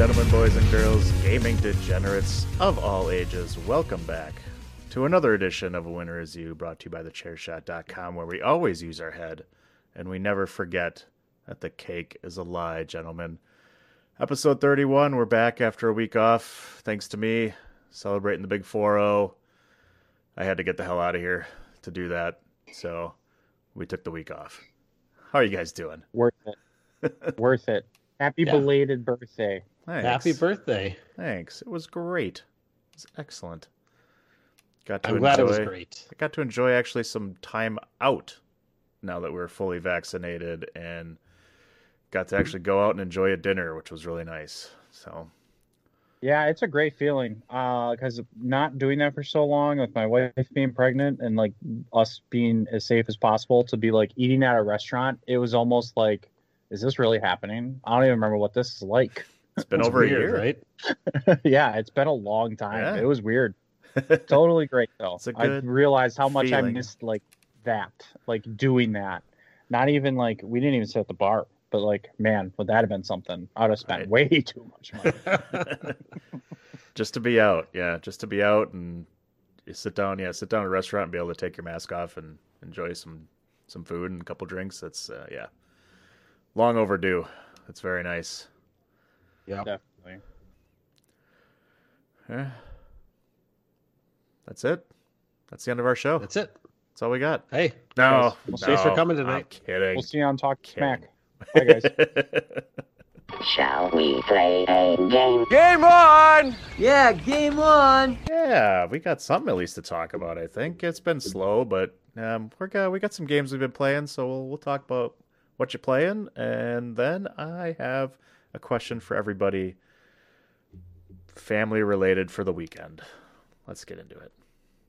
gentlemen, boys and girls, gaming degenerates of all ages, welcome back to another edition of A Winner Is You, brought to you by thechairshot.com, where we always use our head, and we never forget that the cake is a lie, gentlemen. Episode 31, we're back after a week off, thanks to me, celebrating the big 4-0. I had to get the hell out of here to do that, so we took the week off. How are you guys doing? Worth it. Worth it. Happy belated birthday. Thanks. Happy birthday. Thanks. It was great. It was excellent. I'm glad it was great. I got to enjoy actually some time out now that we're fully vaccinated, and got to actually go out and enjoy a dinner, which was really nice. So, yeah, it's a great feeling because not doing that for so long, with my wife being pregnant and like us being as safe as possible, to be like eating at a restaurant, it was almost like, is this really happening? I don't even remember what this is like. It's been over weird, a year, right? Yeah, it's been a long time. Yeah. It was weird. Totally great though. It's a good I realized how much I feeling. missed like that, like doing that. Not even like we didn't even sit at the bar, but like, man, would that have been something? I'd have spent way too much money. Just to be out, just to be out and you sit down at a restaurant and be able to take your mask off and enjoy some food and a couple drinks. That's long overdue. It's very nice. Yeah. Definitely. Yeah. That's it. That's the end of our show. That's it. That's all we got. Hey. No, Thanks for coming tonight. I'm kidding. We'll see you on Talk Kidding. Smack. Bye, guys. Shall we play a game? Game on! Yeah, game on! Yeah, we got something at least to talk about. I think it's been slow, but we got some games we've been playing, so we'll talk about what you're playing, and then I have a question for everybody, family related, for the weekend. Let's get into it.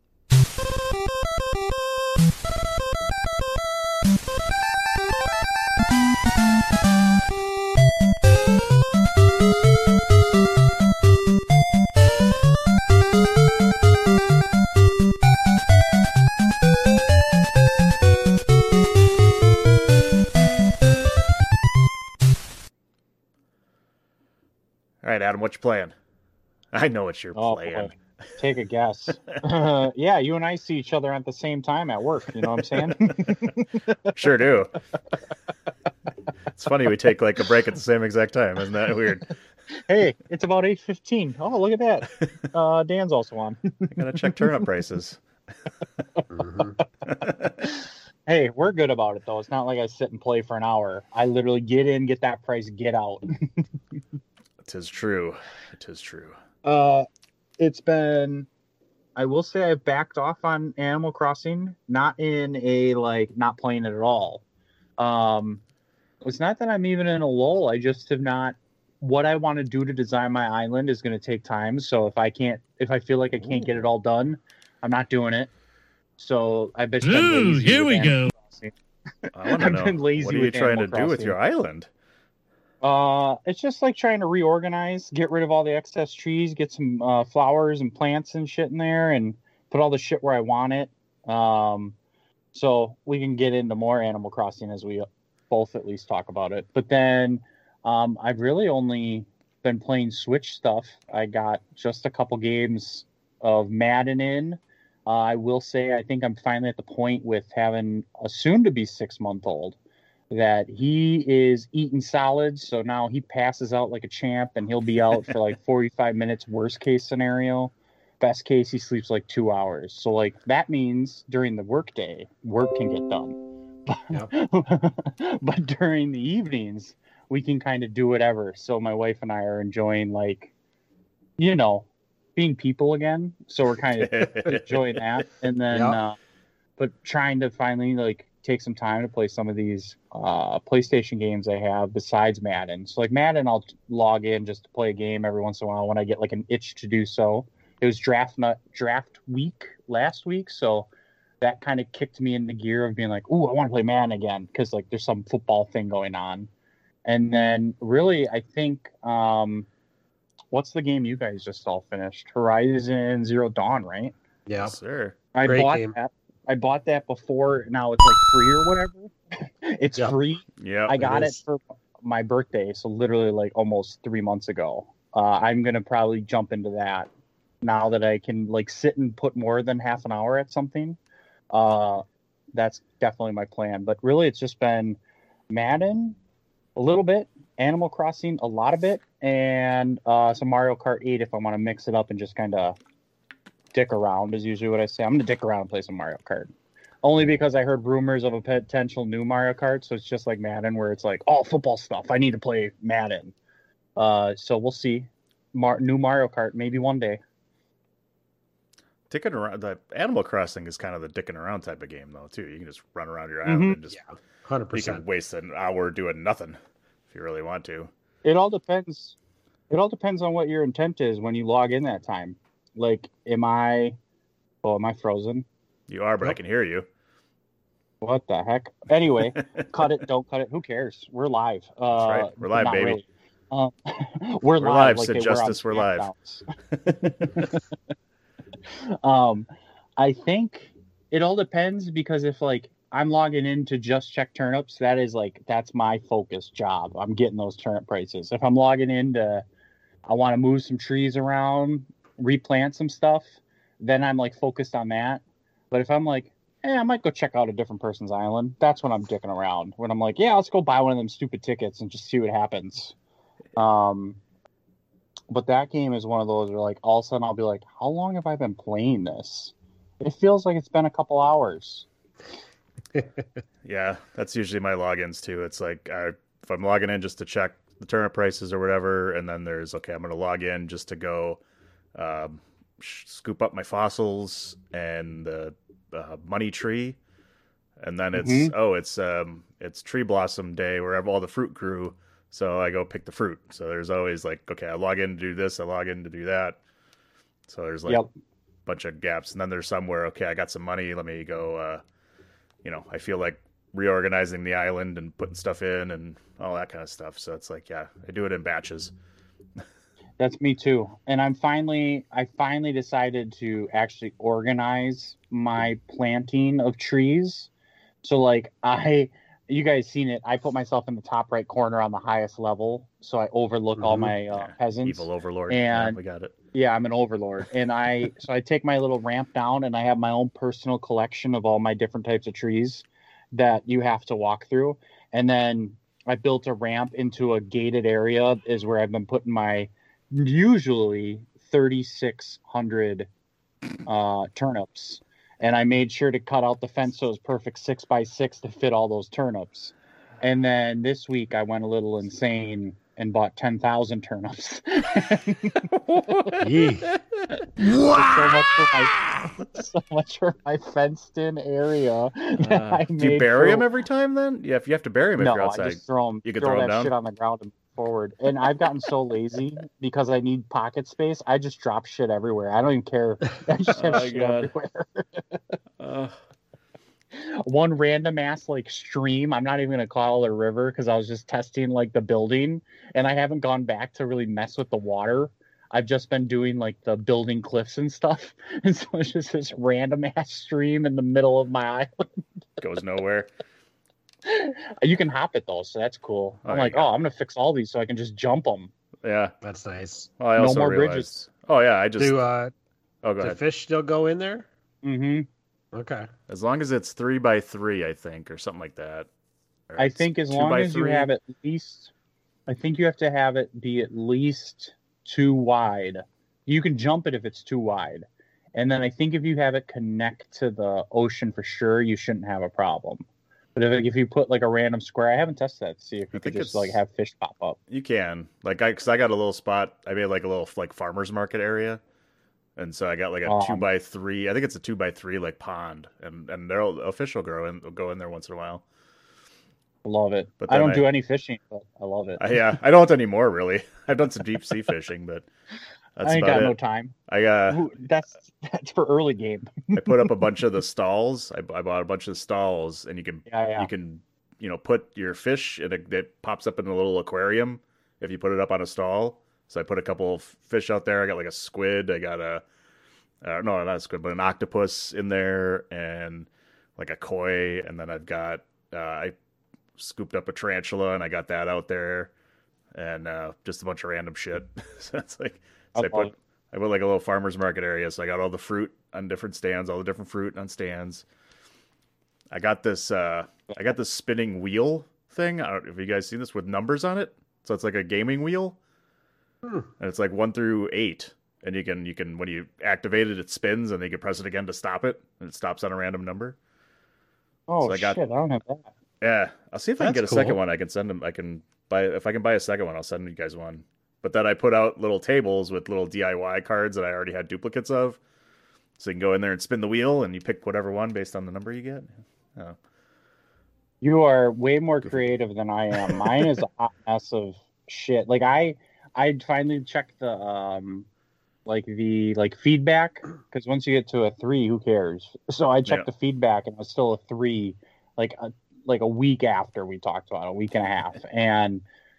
All right, Adam, what you playing? I know what you're playing. Boy. Take a guess. Yeah, you and I see each other at the same time at work. You know what I'm saying? Sure do. It's funny we take like a break at the same exact time. Isn't that weird? Hey, it's about 8:15. Oh, look at that. Dan's also on. I gotta check turnip prices. Hey, we're good about it though. It's not like I sit and play for an hour. I literally get in, get that price, get out. It is true. It is true. It's been, I will say I've backed off on Animal Crossing, not in a like not playing it at all. It's not that I'm even in a lull. I just have not. What I want to do to design my island is going to take time. So if I feel like I can't get it all done, I'm not doing it. So I've been lazy. Here we go. I want to know. been lazy What are you with trying to Animal do with Crossing. your island? It's just like trying to reorganize, get rid of all the excess trees, get some flowers and plants and shit in there, and put all the shit where I want it. So we can get into more Animal Crossing as we both at least talk about it. But then I've really only been playing Switch stuff. I got just a couple games of Madden in. I will say I think I'm finally at the point with having a soon-to-be 6-month-old that he is eating solids, so now he passes out like a champ, and he'll be out for like 45 minutes, worst case scenario. Best case, he sleeps like 2 hours. So like that means during the workday, work can get done. Yep. But during the evenings, we can kind of do whatever. So my wife and I are enjoying, like, you know, being people again. So we're kind of enjoying that. And then, but trying to finally like take some time to play some of these PlayStation games I have besides Madden. So like Madden, I'll log in just to play a game every once in a while when I get like an itch to do so. It was draft week last week, so that kind of kicked me into gear of being like, ooh, I want to play Madden again because like there's some football thing going on. And then really, I think what's the game you guys just all finished? Horizon Zero Dawn, right? Yeah. Yes, sir. I Great bought game. that. I bought that before. Now it's like free or whatever. It's Yep. free. Yeah. I got it is. for my birthday, so literally like almost 3 months ago. I'm gonna probably jump into that now that I can like sit and put more than half an hour at something. That's definitely my plan. But really, it's just been Madden a little bit, Animal Crossing a lot of it, and some Mario Kart 8 if I want to mix it up and just kind of dick around is usually what I say. I'm gonna dick around and play some Mario Kart. Only because I heard rumors of a potential new Mario Kart, so it's just like Madden, where it's like, oh, football stuff. I need to play Madden. So we'll see. New Mario Kart, maybe one day. Dicking around, the Animal Crossing is kind of the dicking around type of game, though, too. You can just run around your island and just 100%. You can waste an hour doing nothing if you really want to. It all depends. It all depends on what your intent is when you log in that time. Like, am I frozen? You are, but I can hear you. What the heck? Anyway, cut it, don't cut it. Who cares? We're live. That's right. We're live, baby. Really. We're live, like Sid Justice. We're live. I think it all depends, because if like I'm logging in to just check turnips, that's my focus job. I'm getting those turnip prices. If I'm logging in to, I want to move some trees around, replant some stuff, then I'm like focused on that. But if I'm like, I might go check out a different person's island, that's when I'm dicking around. When I'm like, yeah, let's go buy one of them stupid tickets and just see what happens. But that game is one of those where like all of a sudden I'll be like, how long have I been playing this? It feels like it's been a couple hours. Yeah, that's usually my logins too. It's like if I'm logging in just to check the turnip prices or whatever, and then there's, okay, I'm going to log in just to go scoop up my fossils and the money tree, and then it's tree blossom day where all the fruit grew, so I go pick the fruit. So there's always like, okay, I log in to do this, I log in to do that. So there's like a bunch of gaps, and then there's somewhere, okay, I got some money, let me go. I feel like reorganizing the island and putting stuff in and all that kind of stuff. So it's like, yeah, I do it in batches. That's me too. And I finally decided to actually organize my planting of trees. So like you guys seen it. I put myself in the top right corner on the highest level, so I overlook all my peasants. Evil overlord. And we got it. Yeah, I'm an overlord. And I take my little ramp down, and I have my own personal collection of all my different types of trees that you have to walk through. And then I built a ramp into a gated area is where I've been putting my usually 3,600 turnips. And I made sure to cut out the fence so it was perfect 6x6 to fit all those turnips. And then this week I went a little insane and bought 10,000 turnips. So much for my fenced-in area. Do you bury them every time then? Yeah, if you have to bury them if you're outside. I just throw them. You can throw them down? Shit on the ground and forward. And I've gotten so lazy because I need pocket space. I just drop shit everywhere. I don't even care. I just have shit everywhere. One random ass like stream, I'm not even gonna call it a river because I was just testing like the building, and I haven't gone back to really mess with the water. I've just been doing like the building cliffs and stuff, and so it's just this random ass stream in the middle of my island. Goes nowhere. You can hop it though, so that's cool. I'm like, I'm gonna fix all these so I can just jump them. Yeah, that's nice. Well, I also realized, bridges. Oh yeah, I just go ahead. Do fish still go in there? Mm-hmm. Okay. As long as it's 3x3, I think, or something like that. I think as long as you have at least, I think you have to have it be at least 2 wide. You can jump it if it's 2 wide. And then I think if you have it connect to the ocean for sure, you shouldn't have a problem. But if you put like a random square, I haven't tested that to see if you could just like have fish pop up. You can. Because I got a little spot, I made like a little like farmer's market area. And so I got like a 2x3. I think it's a 2x3 like pond, and a fish will go in there once in a while. I love it. But I don't do any fishing, but I love it. Yeah, I don't anymore really. I've done some deep sea fishing, but that's I ain't got no time. That's for early game. I put up a bunch of the stalls. I bought a bunch of stalls, and you can put your fish, and it pops up in a little aquarium if you put it up on a stall. So I put a couple of fish out there. I got like a squid. I got no, not a squid, but an octopus in there, and like a koi. And then I've got I scooped up a tarantula, and I got that out there. and just a bunch of random shit. So it's like, I so love it. I put like a little farmer's market area. So I got all the fruit on different stands, all the different fruit on stands. I got this spinning wheel thing. I don't know if you guys seen this with numbers on it. So it's like a gaming wheel, and it's like 1 through 8. And you can when you activate it, it spins, and then you can press it again to stop it, and it stops on a random number. Oh So I got- shit! I don't have that. Yeah, I'll see if I can That's get a second cool. one. I can send them. If I can buy a second one, I'll send you guys one. But then I put out little tables with little DIY cards that I already had duplicates of, so you can go in there and spin the wheel, and you pick whatever one based on the number you get. Oh. You are way more creative than I am. Mine is a hot mess of shit. Like I finally checked the feedback, because once you get to a 3, who cares? So I checked the feedback, and it was still a 3, like a week after we talked about it, a week and a half, and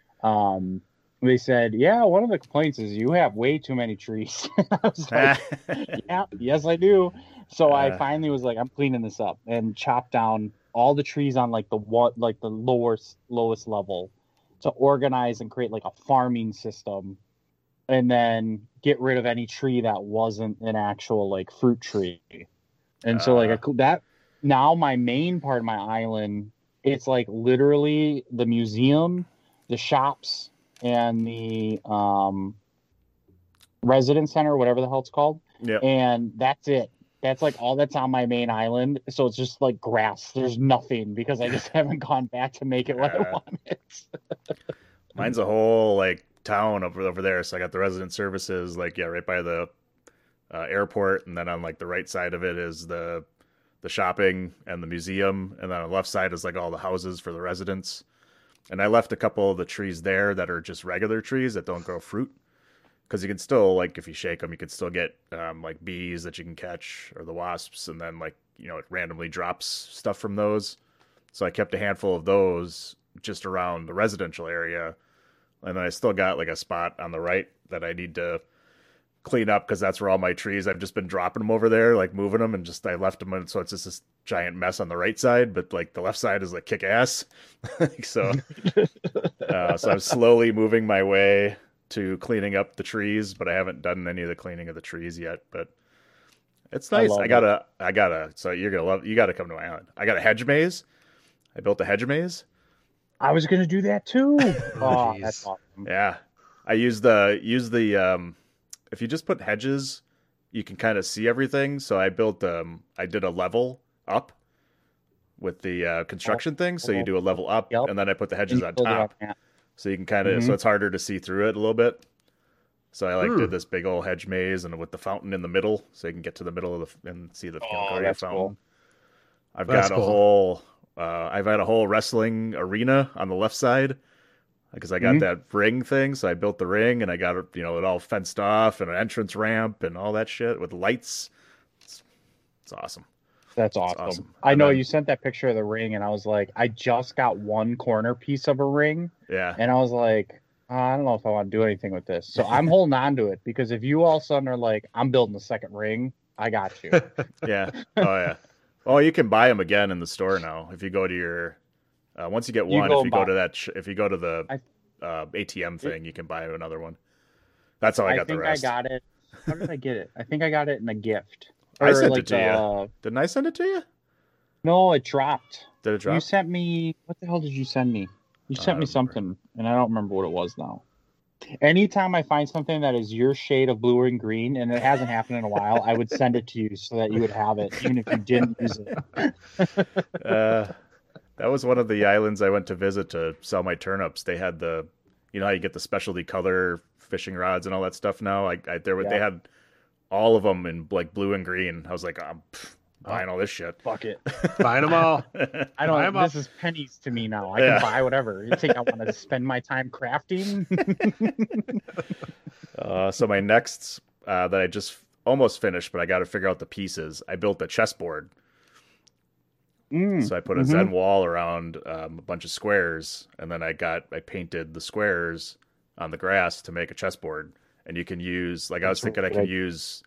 they said, yeah, one of the complaints is you have way too many trees. I was like, yeah, yes I do. So I finally was like, I'm cleaning this up, and chopped down all the trees on like the lowest level to organize and create like a farming system, and then get rid of any tree that wasn't an actual like fruit tree. And so like that, now my main part of my island, it's like literally the museum, the shops, and the residence center, whatever the hell it's called. Yeah. And that's it. That's like all that's on my main island. So it's just like grass. There's nothing, because I just haven't gone back to make it what I wanted. Mine's a whole like town over there. So I got the resident services, like right by the airport, and then on like the right side of it is the shopping and the museum, and then on the left side is like all the houses for the residents. And I left a couple of the trees there that are just regular trees that don't grow fruit, because you can still, like, if you shake them, you can still get like bees that you can catch, or the wasps, and then like it randomly drops stuff from those. So I kept a handful of those just around the residential area, and then I still got like a spot on the right that I need to clean up, because that's where all my trees, I've just been dropping them over there, like moving them, and just I left them in, so it's just this giant mess on the right side, but like the left side is like kick ass. So I'm slowly moving my way to cleaning up the trees, but I haven't done any of the cleaning of the trees yet. But it's nice. I gotta. So you gotta come to my island. I got a hedge maze. I built a hedge maze. I was gonna do that too. Oh, That's awesome. Yeah, I use the if you just put hedges, you can kind of see everything. So I built I did a level up with the construction thing. So you do a level up, Yep. and then I put the hedges on Build it top, on that. so you can kind of so it's harder to see through it a little bit. So I did this big old hedge maze, and with the fountain in the middle, so you can get to the middle of and see the Concordia that's fountain. cool. I've That's got cool. a whole I've had a whole wrestling arena on the left side, because I got that ring thing. So I built the ring, and I got it, it all fenced off, and an entrance ramp and all that shit with lights. It's awesome. That's It's awesome. I And know then- you sent that picture of the ring, and I was like, I just got one corner piece of a ring, Yeah. and I was like, I don't know if I want to do anything with this. So I'm holding on to it, because if you all of a sudden are like, I'm building a second ring, I got you. Yeah. Oh yeah. Oh, you can buy them again in the store now. If you go to your, once you get You one, go if you go buy- to that, if you go to the ATM thing, you can buy another one. That's how I got the think rest. I got it. How did I get it? I think I got it in a gift. I Or sent like it to you. Didn't I send it to you? No, it dropped. Did it drop? You sent me, what the hell did you send me? You I sent me don't something, and I don't remember what it was now. Anytime I find something that is your shade of blue and green, and it hasn't happened in a while, I would send it to you so that you would have it, even if you didn't use it. That was one of the islands I went to visit to sell my turnips. They had the, how you get the specialty color fishing rods and all that stuff now. They had all of them in like blue and green. I was like, I'm buying all this shit. Fuck it. Find them all. I Buy don't. 'em up. This is pennies to me now. I Yeah. can buy whatever. You think I want to spend my time crafting? So my next that I just almost finished, but I got to figure out the pieces. I built a chessboard. So I put a Zen wall around a bunch of squares, and then I painted the squares on the grass to make a chessboard. And you can use, like, I was thinking I could use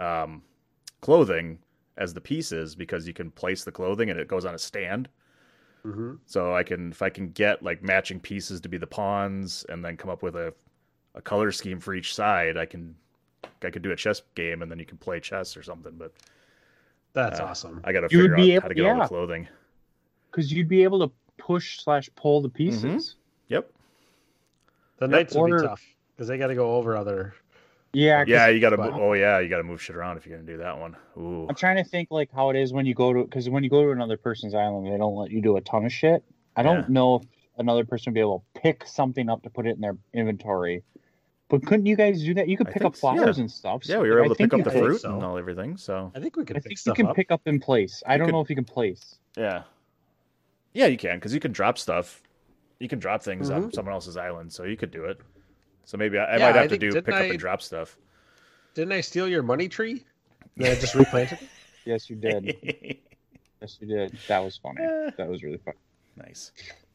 clothing as the pieces, because you can place the clothing and it goes on a stand. Mm-hmm. So if I can get like matching pieces to be the pawns, and then come up with a color scheme for each side, I could do a chess game, and then you can play chess or something. But That's awesome. I got to You would figure be out how to get all the yeah. clothing. Because you'd be able to push/pull the pieces. Yep. The knights would Or- be tough because they got to go over other. Yeah. 'cause Yeah, you got to. Wow. Oh yeah, you got to move shit around if you're gonna do that one. Ooh. I'm trying to think like how it is when you go to, because when you go to another person's island, they don't let you do a ton of shit. I don't Yeah. know if another person would be able to pick something up to put it in their inventory. But couldn't you guys do that? You could I pick up think so, flowers yeah. and stuff. Yeah, so we were able I to pick think up the you could. fruit so. and all everything. So I think we could I pick think you stuff can up. pick up in place. I don't could- know if you can place. yeah, you can, because you can drop stuff. You can drop things on Mhm. someone else's island, so you could do it. So maybe I Yeah, might I have to think- do didn't pick up I- and drop stuff. Didn't I steal your money tree? Then I just replanted it. Yes, you did. Yes, you did. That was funny. Eh. That was really fun. Nice.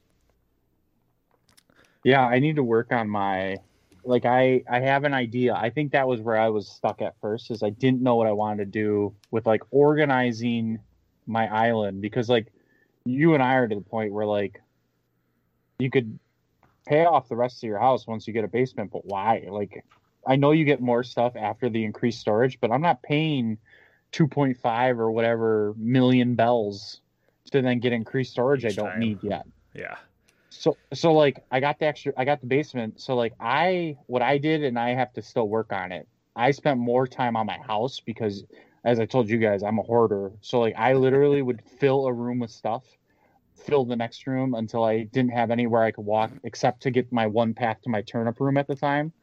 Yeah, I need to work on my, like, I have an idea. I think that was where I was stuck at first, is I didn't know what I wanted to do with like organizing my island, because like you and I are to the point where like you could pay off the rest of your house once you get a basement, but why? Like, I know you get more stuff after the increased storage, but I'm not paying 2.5 or whatever million bells to then get increased storage Each I don't time. need yet. Yeah. So like I got the basement. So like what I did, and I have to still work on it. I spent more time on my house because, as I told you guys, I'm a hoarder. So like I literally would fill a room with stuff, fill the next room until I didn't have anywhere I could walk except to get my one path to my turnip room at the time.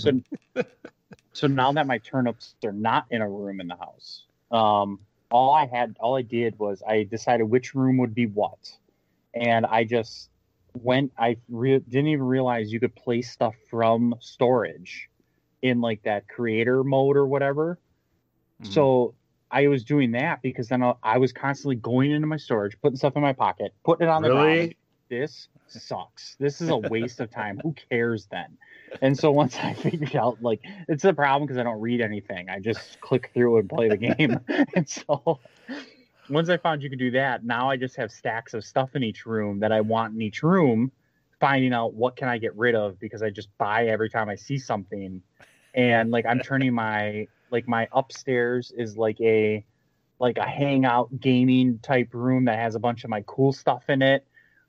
So now that my turnips are not in a room in the house, all I did was I decided which room would be what, and I just didn't even realize you could place stuff from storage in like that creator mode or whatever. Mhm. So I was doing that because then I was constantly going into my storage, putting stuff in my pocket, putting it on the ground. Really? This sucks. This is a waste of time. Who cares then? And so once I figured out, like, it's a problem because I don't read anything. I just click through and play the game. And so once I found you could do that, now I just have stacks of stuff in each room that I want in each room, finding out what can I get rid of because I just buy every time I see something. And like I'm turning my upstairs is like a hangout gaming type room that has a bunch of my cool stuff in it.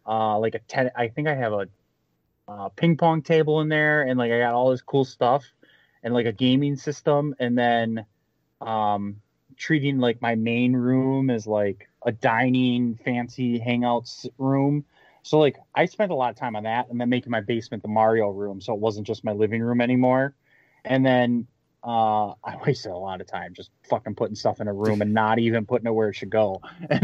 I think I have a ping pong table in there, and like I got all this cool stuff and like a gaming system, and then treating like my main room as like a dining fancy hangouts room. So like I spent a lot of time on that, and then making my basement the Mario room, so it wasn't just my living room anymore. And then I wasted a lot of time just fucking putting stuff in a room and not even putting it where it should go.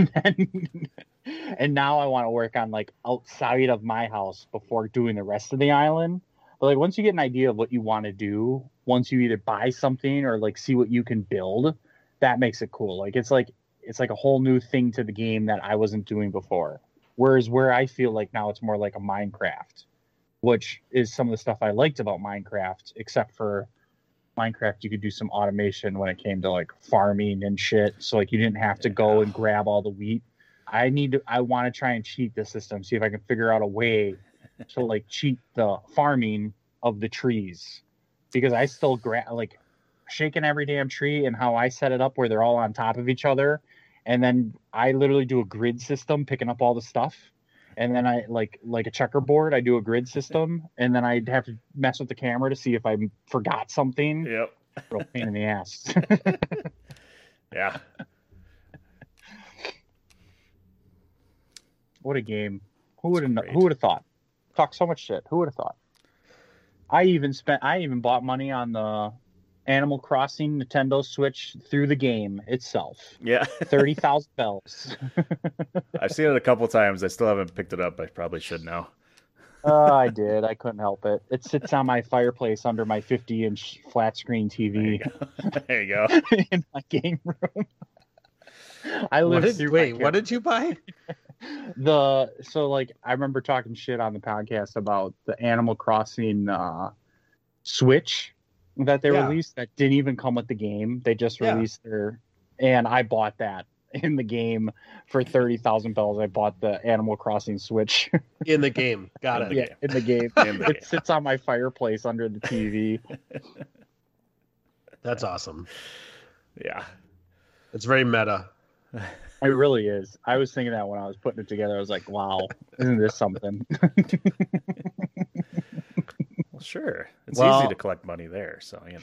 And now I want to work on like outside of my house before doing the rest of the island. But like once you get an idea of what you want to do, once you either buy something or like see what you can build, that makes it cool. Like it's like a whole new thing to the game that I wasn't doing before. Whereas where I feel like now it's more like a Minecraft, which is some of the stuff I liked about Minecraft, except for Minecraft, you could do some automation when it came to like farming and shit. So like you didn't have to go and grab all the wheat. I want to try and cheat the system, see if I can figure out a way to like cheat the farming of the trees, because I still like shaking every damn tree and how I set it up where they're all on top of each other. And then I literally do a grid system picking up all the stuff. And then I like a checkerboard, I do a grid system, and then I'd have to mess with the camera to see if I forgot something. Yep. Real pain in the ass. Yeah. What a game. Who would great. have thought? Talk so much shit. Who would have thought? I even bought money on the Animal Crossing Nintendo Switch through the game itself. Yeah. 30,000 bells. I've seen it a couple times. I still haven't picked it up. I probably should now. I did. I couldn't help it. It sits on my fireplace under my 50-inch flat screen TV There you go. in my game room. I live through. What did you buy? I remember talking shit on the podcast about the Animal Crossing Switch that they released that didn't even come with the game. They just released and I bought that in the game for 30,000 bells. I bought the Animal Crossing Switch. In the game. Got it. Yeah, in the game. It sits on my fireplace under the TV. That's awesome. Yeah. It's very meta. It really is. I was thinking that when I was putting it together. I was like, wow, isn't this something? Well, sure. It's easy to collect money there, so, you know.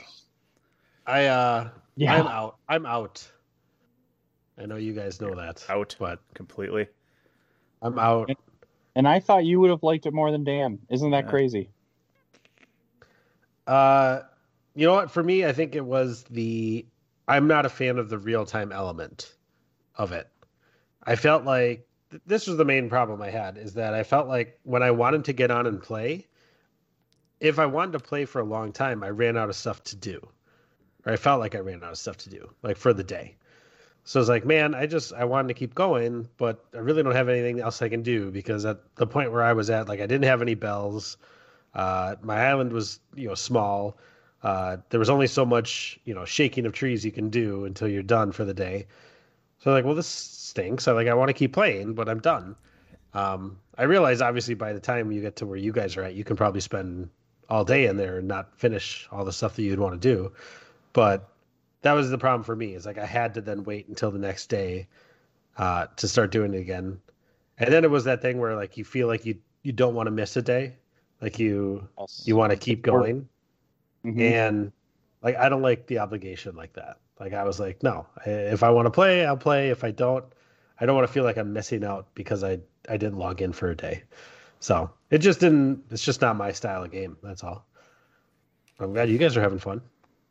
I'm out. I know you guys know that. Out, but completely. I'm out. And I thought you would have liked it more than Dan. Isn't that crazy? You know what? For me, I think it was I'm not a fan of the real-time element of it. I felt like this was the main problem I had, is that I felt like when I wanted to get on and play, if I wanted to play for a long time, I ran out of stuff to do. Or I felt like I ran out of stuff to do, like for the day. So I was like, man, I wanted to keep going, but I really don't have anything else I can do, because at the point where I was at, like, I didn't have any bells. My island was, small. There was only so much, shaking of trees you can do until you're done for the day. So I'm like, well, this stinks. I want to keep playing, but I'm done. I realize, obviously, by the time you get to where you guys are at, you can probably spend all day in there and not finish all the stuff that you'd want to do. But that was the problem for me, is like I had to then wait until the next day to start doing it again. And then it was that thing where, like, you feel like you don't want to miss a day. Like you want to keep going. Mm-hmm. And like, I don't like the obligation like that. Like, I was like, no, if I want to play, I'll play. If I don't want to feel like I'm missing out because I didn't log in for a day. So it's just not my style of game. That's all. I'm glad you guys are having fun.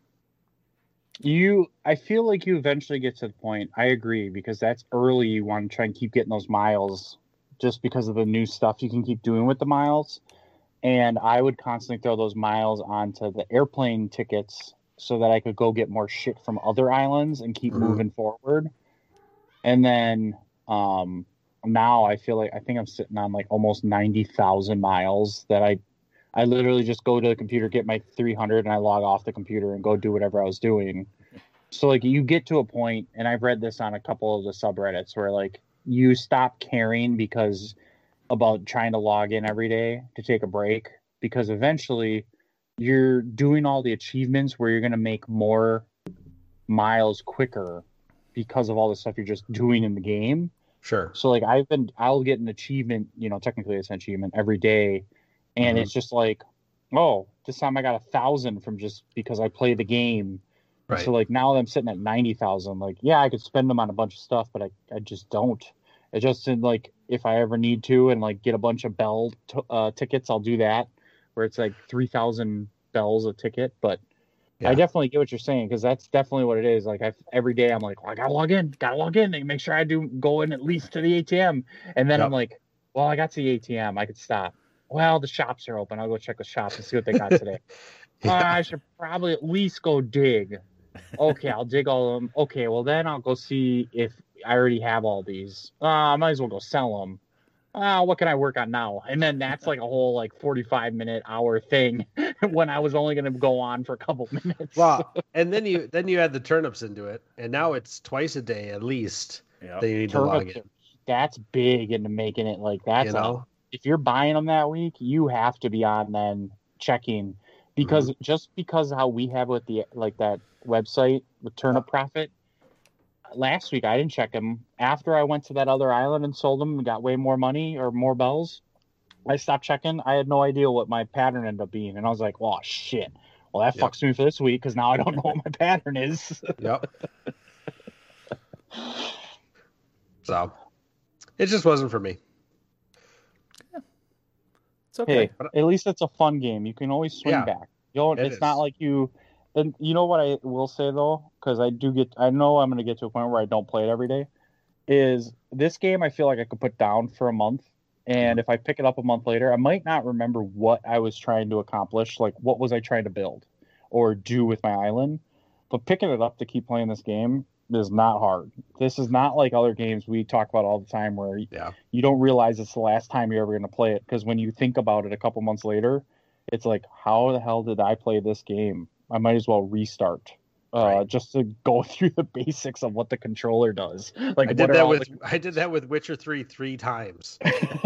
I feel like you eventually get to the point. I agree, because that's early. You want to try and keep getting those miles just because of the new stuff you can keep doing with the miles. And I would constantly throw those miles onto the airplane tickets so that I could go get more shit from other islands and keep moving forward. And then now I think I'm sitting on like almost 90,000 miles that I literally just go to the computer, get my 300, and I log off the computer and go do whatever I was doing. So like, you get to a point, and I've read this on a couple of the subreddits, where like you stop caring about trying to log in every day to take a break, because eventually you're doing all the achievements where you're going to make more miles quicker because of all the stuff you're just doing in the game. Sure. So like I'll get an achievement, technically it's an achievement every day. And it's just like, oh, this time I got 1,000 from just because I play the game. Right. So like now I'm sitting at 90,000. Like, yeah, I could spend them on a bunch of stuff, but I just don't. It just, like, if I ever need to and like get a bunch of bell tickets, I'll do that, where it's like 3,000 bells a ticket. But yeah. I definitely get what you're saying, because that's definitely what it is. Like, every day I'm like, well, I gotta log in and make sure I do go in at least to the ATM. And then I'm like, well, I got to the ATM, I could stop. Well, the shops are open. I'll go check the shops and see what they got today. I should probably at least go dig. Okay, I'll dig all of them. Okay, well, then I'll go see if I already have all these. I might as well go sell them. What can I work on now? And then that's like a whole like 45-minute hour thing when I was only going to go on for a couple minutes. Wow. And then you add the turnips into it, and now it's twice a day at least that you need to log in. That's big into making it like that. If you're buying them that week, you have to be on then checking, because just because how we have with the like that website with Turnip Profit, last week I didn't check them. After I went to that other island and sold them and got way more money or more bells, I stopped checking. I had no idea what my pattern ended up being, and I was like, "Oh shit! Well, that fucks me for this week, because now I don't know what my pattern is." Yep. So it just wasn't for me. It's okay. Hey, at least it's a fun game. You can always swing back. It's not like you. And you know what I will say though, because I know I'm going to get to a point where I don't play it every day. Is this game I feel like I could put down for a month, and if I pick it up a month later, I might not remember what I was trying to accomplish, like what was I trying to build or do with my island. But picking it up to keep playing this game is not hard. This is not like other games we talk about all the time where you don't realize it's the last time you're ever going to play it, because when you think about it a couple months later, it's like, how the hell did I play this game? I might as well restart. Right. just to go through the basics of what the controller does. Like I did that with Witcher 3 times.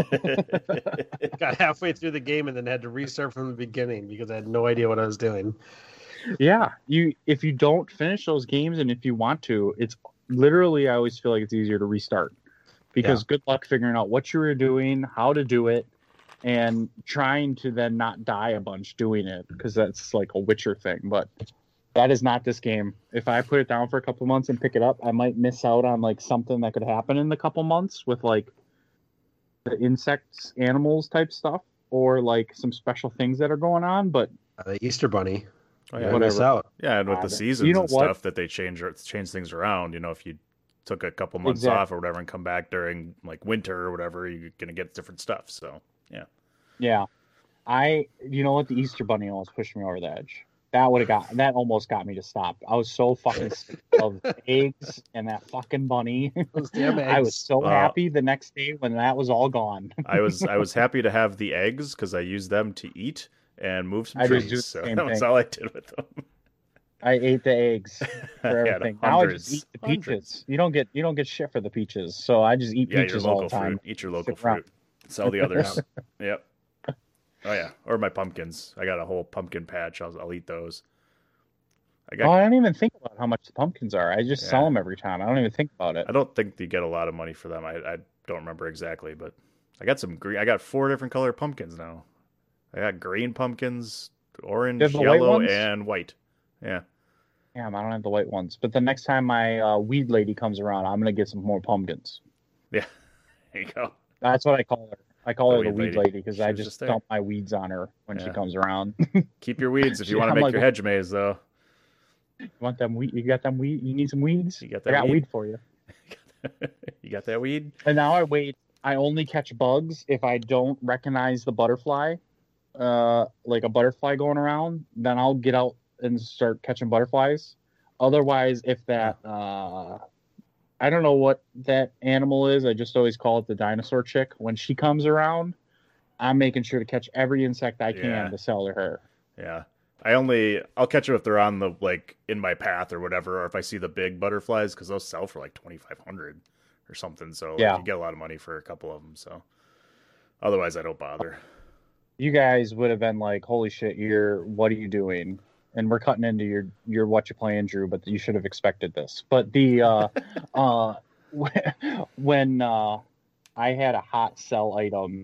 Got halfway through the game and then had to restart from the beginning because I had no idea what I was doing. Yeah, if you don't finish those games and if you want to, it's literally, I always feel like it's easier to restart because good luck figuring out what you were doing, how to do it, and trying to then not die a bunch doing it, because that's like a Witcher thing. But that is not this game. If I put it down for a couple months and pick it up, I might miss out on like something that could happen in the couple months with like the insects, animals type stuff, or like some special things that are going on. But the Easter Bunny. Oh, yeah. Miss out. Yeah, and with the seasons you know and what? stuff that they change things around, if you took a couple months off or whatever and come back during like winter or whatever, you're gonna get different stuff. So yeah, you know what, the Easter Bunny almost pushed me over the edge. That almost got me to stop. I was so fucking sick of eggs and that fucking bunny. Those damn eggs. I was so happy the next day when that was all gone. I was happy to have the eggs because I used them to eat and move some I just trees. do the So same that was thing. all I did with them. I ate the eggs for Yeah, everything. Now I just eat the peaches. You don't get shit for the peaches, so I just eat Yeah, your peaches all local the time. fruit. Eat your local Sit around. fruit. Sell the others. Yep. Oh yeah, or my pumpkins. I got a whole pumpkin patch. I'll eat those. I don't even think about how much the pumpkins are. I just sell Yeah. them every time. I don't even think about it. I don't think you get a lot of money for them. I don't remember exactly, but I got some green. I got 4 different color pumpkins now. I got green pumpkins, orange, You have the white yellow, ones? and white. Yeah. Damn, I don't have the white ones. But the next time my weed lady comes around, I'm gonna get some more pumpkins. Yeah. There you go. That's what I call her. I call her the weed weed lady. lady because She I was just just there. dump my weeds on her when she Yeah. comes around. Keep your weeds if you Yeah, want to I'm make like, your hedge maze, though. You want them weed? You got them weed? You need some weeds? You got I that got weed? weed for you. You got that weed? And now I wait. I only catch bugs if I don't recognize the butterfly, like a butterfly going around. Then I'll get out and start catching butterflies. Otherwise, if that, I don't know what that animal is. I just always call it the dinosaur chick. When she comes around, I'm making sure to catch every insect I can Yeah. to sell to her. Yeah. I'll catch them if they're on the in my path or whatever, or if I see the big butterflies, because those sell for like 2,500 or something. So you get a lot of money for a couple of them. So otherwise, I don't bother. You guys would have been like, "Holy shit! What are you doing?" And we're cutting into your what you playing, Drew. But you should have expected this. But the when I had a hot sell item.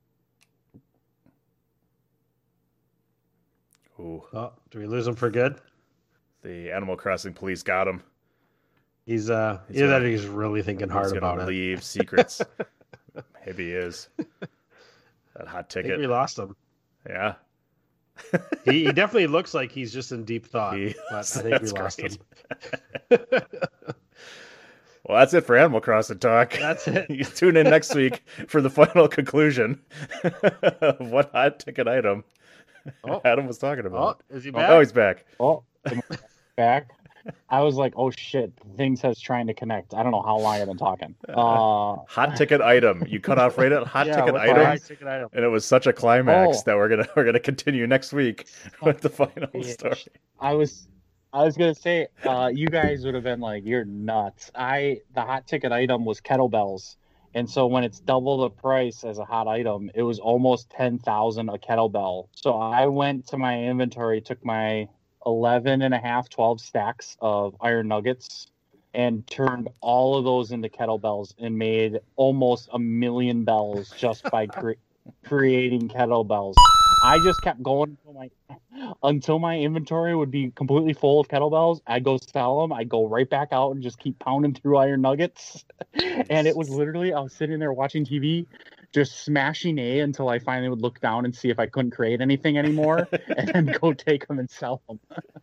Ooh, Oh, do we lose him for good? the Animal Crossing police got him. He's gonna- he's really thinking hard He's about gonna it. leave secrets. Maybe he is. That hot I think ticket. we lost him. Yeah. He definitely looks like he's just in deep thought. He- But I think we that's lost great. him. Well, that's it for Animal Crossing talk. That's it. You tune in next week for the final conclusion of what hot ticket item Oh. Adam was talking Oh, about. is he Oh, back? no, he's back. Oh, back. I was like, "Oh shit!" Thing says trying to connect. I don't know how long I've been talking. Hot ticket item. You cut off right at hot Yeah, ticket what's the item, hot ticket item? and it was such a climax Oh. that we're gonna continue next week with the final story. I was gonna say, you guys would have been like, "You're nuts." The hot ticket item was kettlebells, and so when it's double the price as a hot item, it was almost 10,000 a kettlebell. So I went to my inventory, took my 12 stacks of iron nuggets, and turned all of those into kettlebells and made almost 1 million bells just by creating kettlebells. I just kept going until my inventory would be completely full of kettlebells. I'd go sell them. I'd go right back out and just keep pounding through iron nuggets. And it was literally, I was sitting there watching TV, just smashing A until I finally would look down and see if I couldn't create anything anymore, and then go take them and sell them.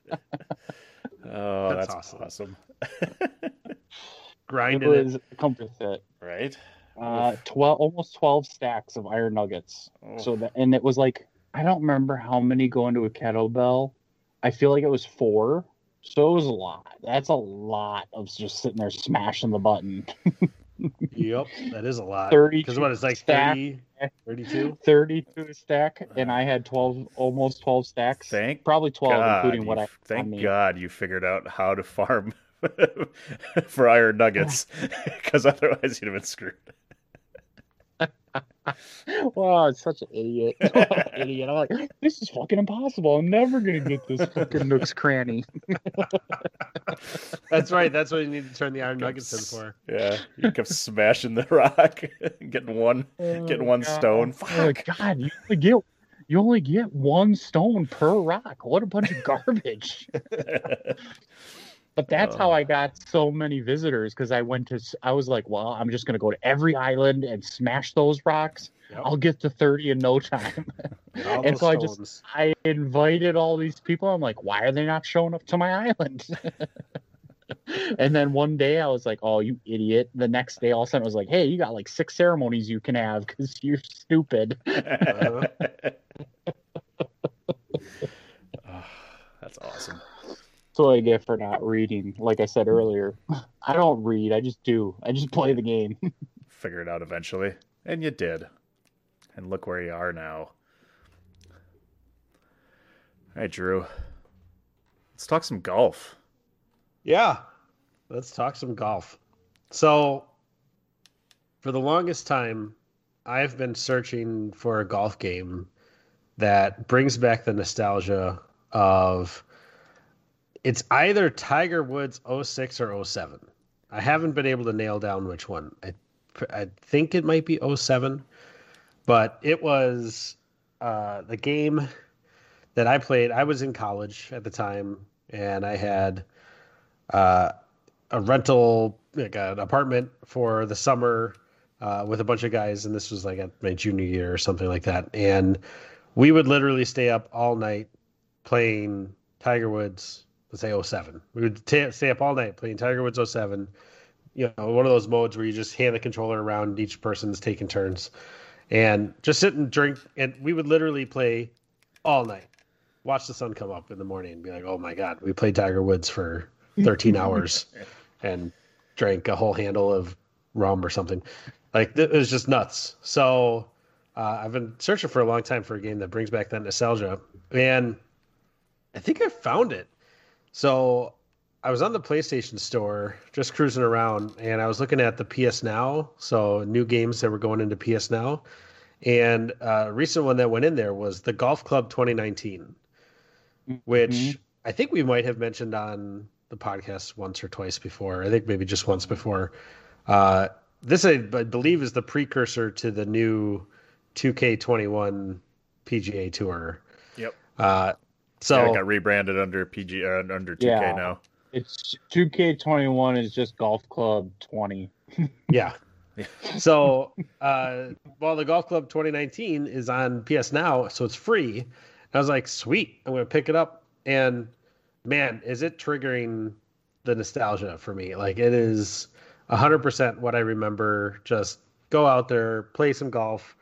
Oh, That's that's awesome. It Grinding was it. come with it. Right? 12 stacks of iron nuggets. Oh. So that, and it was like, I don't remember how many go into a kettlebell. I feel like it was 4. So it was a lot. That's a lot of just sitting there smashing the button. Yep, that is a lot. 32 Because what, it's like stack. 30, 32? 32 stack, and I had 12, almost 12 stacks. Thank Probably 12, God, including what I thank on me. God you figured out how to farm for iron nuggets, because otherwise you'd have been screwed. Wow, it's such an idiot. Idiot. I'm like, this is fucking impossible. I'm never gonna get this fucking Nook's Cranny. That's right. That's what you need to turn the iron nuggets in for. Yeah, you kept smashing the rock, getting one stone. Oh Fuck. God, you only get one stone per rock. What a bunch of garbage. But that's how I got so many visitors, because I was like, well, I'm just going to go to every island and smash those rocks. Yep. I'll get to 30 in no time. And so I invited all these people. I'm like, why are they not showing up to my island? And then one day I was like, oh, you idiot. The next day all of a sudden it was like, hey, you got like 6 ceremonies you can have because you're stupid. Oh, that's awesome. That's what I get for not reading. Like I said earlier, I don't read. I just do. I just play the game. Figure it out eventually. And you did. And look where you are now. All right, Drew. Let's talk some golf. Yeah. Let's talk some golf. So, for the longest time, I've been searching for a golf game that brings back the nostalgia of... It's either Tiger Woods 06 or 07. I haven't been able to nail down which one. I think it might be 07, but it was the game that I played. I was in college at the time, and I had a rental, like an apartment for the summer with a bunch of guys, and this was like at my junior year or something like that. And we would literally stay up all night playing Tiger Woods. Let's say 07. We would stay up all night playing Tiger Woods 07. You know, one of those modes where you just hand the controller around, each person's taking turns, and just sit and drink. And we would literally play all night, watch the sun come up in the morning, and be like, "Oh my God, we played Tiger Woods for 13 hours, and drank a whole handle of rum or something." Like, it was just nuts. So I've been searching for a long time for a game that brings back that nostalgia, and I think I found it. So I was on the PlayStation Store just cruising around, and I was looking at the PS Now, so new games that were going into PS Now. And a recent one that went in there was the Golf Club 2019, which I think we might have mentioned on the podcast once or twice before. I think maybe just once before. This, I believe, is the precursor to the new 2K21 PGA Tour. Yep. So it got rebranded under under 2K now. It's 2K21 is just Golf Club 20. Yeah. So, the Golf Club 2019 is on PS Now, so it's free. And I was like, sweet, I'm going to pick it up. And man, is it triggering the nostalgia for me. Like, it is 100% what I remember. Just go out there, play some golf.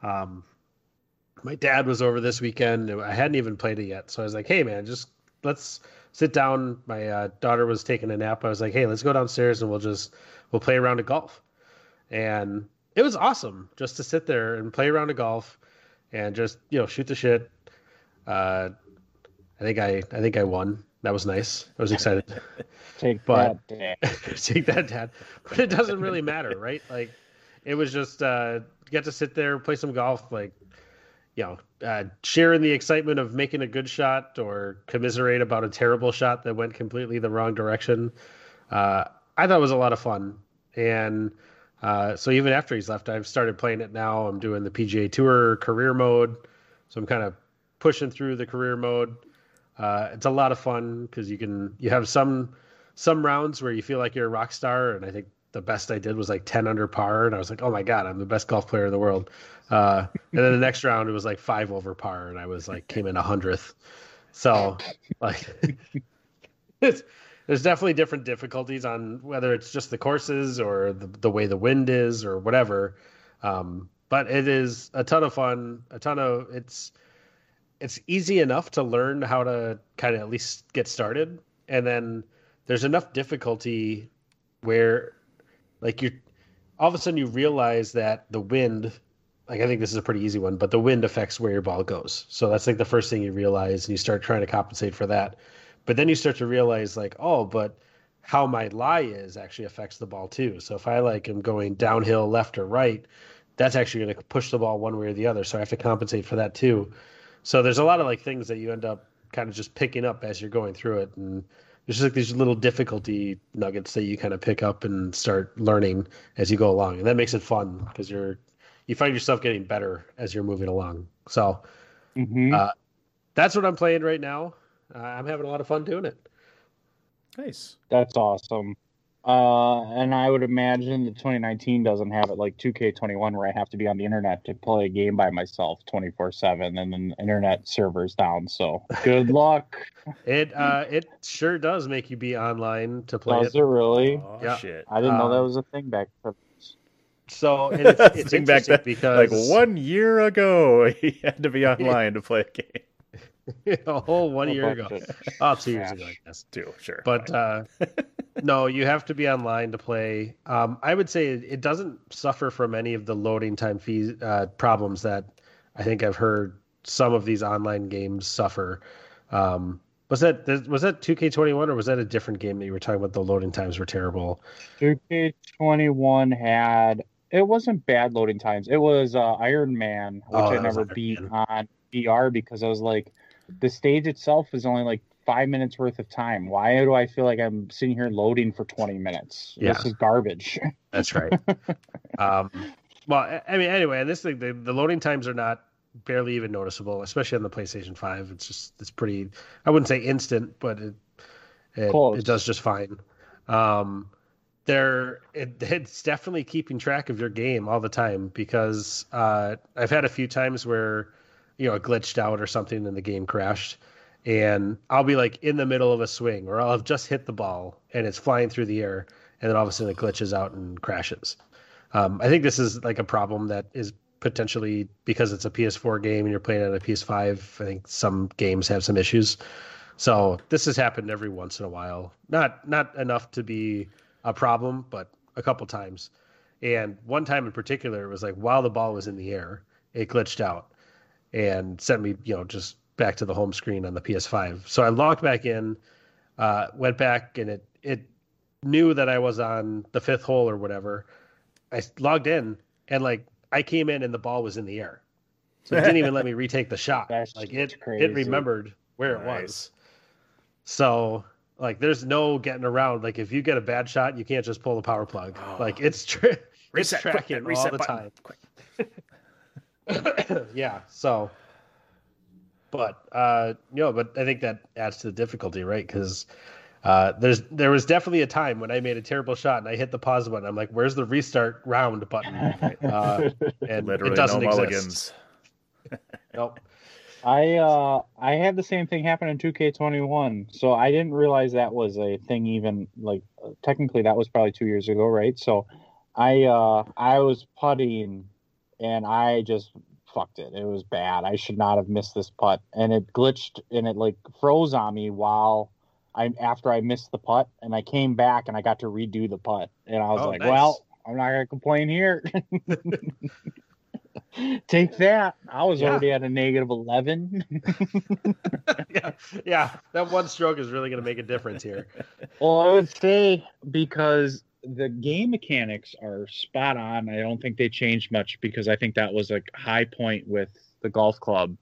My dad was over this weekend. I hadn't even played it yet. So I was like, hey, man, just let's sit down. My daughter was taking a nap. I was like, hey, let's go downstairs and we'll play a round of golf. And it was awesome just to sit there and play a round of golf and just, shoot the shit. I think I won. That was nice. I was excited. Take that, Dad. Take that, Dad. But it doesn't really matter, right? Like, it was just get to sit there, play some golf, like, sharing the excitement of making a good shot or commiserate about a terrible shot that went completely the wrong direction. I thought it was a lot of fun. And so even after he's left, I've started playing it now. I'm doing the PGA Tour career mode. So I'm kind of pushing through the career mode. It's a lot of fun because you have some rounds where you feel like you're a rock star. And I think the best I did was like 10 under par. And I was like, oh my God, I'm the best golf player in the world. And then the next round, it was like 5 over par. And I was like, came in 100th. So like, there's definitely different difficulties on whether it's just the courses or the way the wind is or whatever. But it is a ton of fun, it's easy enough to learn how to kind of at least get started. And then there's enough difficulty where like all of a sudden you realize that the wind, like I think this is a pretty easy one, but the wind affects where your ball goes. So that's like the first thing you realize, and you start trying to compensate for that. But then you start to realize like, oh, but how my lie is actually affects the ball too. So if I like am going downhill left or right, that's actually going to push the ball one way or the other. So I have to compensate for that too. So there's a lot of like things that you end up kind of just picking up as you're going through it. And there's just like these little difficulty nuggets that you kind of pick up and start learning as you go along. And that makes it fun because you find yourself getting better as you're moving along. So that's what I'm playing right now. I'm having a lot of fun doing it. Nice. That's awesome. And I would imagine that 2019 doesn't have it like 2K21 where I have to be on the internet to play a game by myself 24/7 and then the internet server's down. So good luck. It sure does make you be online to play Does it really? Oh, Yeah. shit. I didn't know that was a thing back then. So and it's Think back interesting to, because like 1 year ago, he had to be online to play a game. a whole 1 year ago. Oh, 2 years ago, I guess. 2, sure. But no, you have to be online to play. I would say it doesn't suffer from any of the loading time problems that I think I've heard some of these online games suffer. Was that 2K21 or was that a different game that you were talking about? The loading times were terrible. 2K21 had, it wasn't bad loading times. It was Iron Man, which I that was never Iron beat Man. on VR because I was like, the stage itself is only like 5 minutes worth of time. Why do I feel like I'm sitting here loading for 20 minutes? Yeah. This is garbage. That's right. Well, I mean, anyway, and this thing, the loading times are not barely even noticeable, especially on the PlayStation 5. It's pretty, I wouldn't say instant, but it does just fine. It's definitely keeping track of your game all the time because I've had a few times where it glitched out or something and the game crashed, and I'll be like in the middle of a swing or I'll have just hit the ball and it's flying through the air and then all of a sudden it glitches out and crashes. I think this is like a problem that is potentially because it's a PS4 game and you're playing on a PS5. I think some games have some issues. So this has happened every once in a while. Not enough to be a problem, but a couple times. And one time in particular, it was like while the ball was in the air, it glitched out and sent me, just back to the home screen on the PS5. So I logged back in, went back, and it knew that I was on the 5th hole or whatever. I logged in, and like I came in and the ball was in the air. So it didn't even let me retake the shot. That's like crazy. it remembered where it was. So like there's no getting around. Like if you get a bad shot, you can't just pull the power plug. Like it's tracking all the time. Yeah. So, but but I think that adds to the difficulty, right? Because there was definitely a time when I made a terrible shot and I hit the pause button. I'm like, "Where's the restart round button?" And literally it doesn't no exist. mulligans. Nope. I had the same thing happen in 2K21, so I didn't realize that was a thing. Even like technically, that was probably 2 years ago, right? So, I was putting, and I just fucked it. It was bad. I should not have missed this putt, and it glitched and it like froze on me after I missed the putt, and I came back and I got to redo the putt, and I was like, nice. well, I'm not gonna complain here. Take that. I was already at a -11. Yeah. That one stroke is really going to make a difference here. Well, I would say because the game mechanics are spot on. I don't think they changed much because I think that was a high point with the golf club.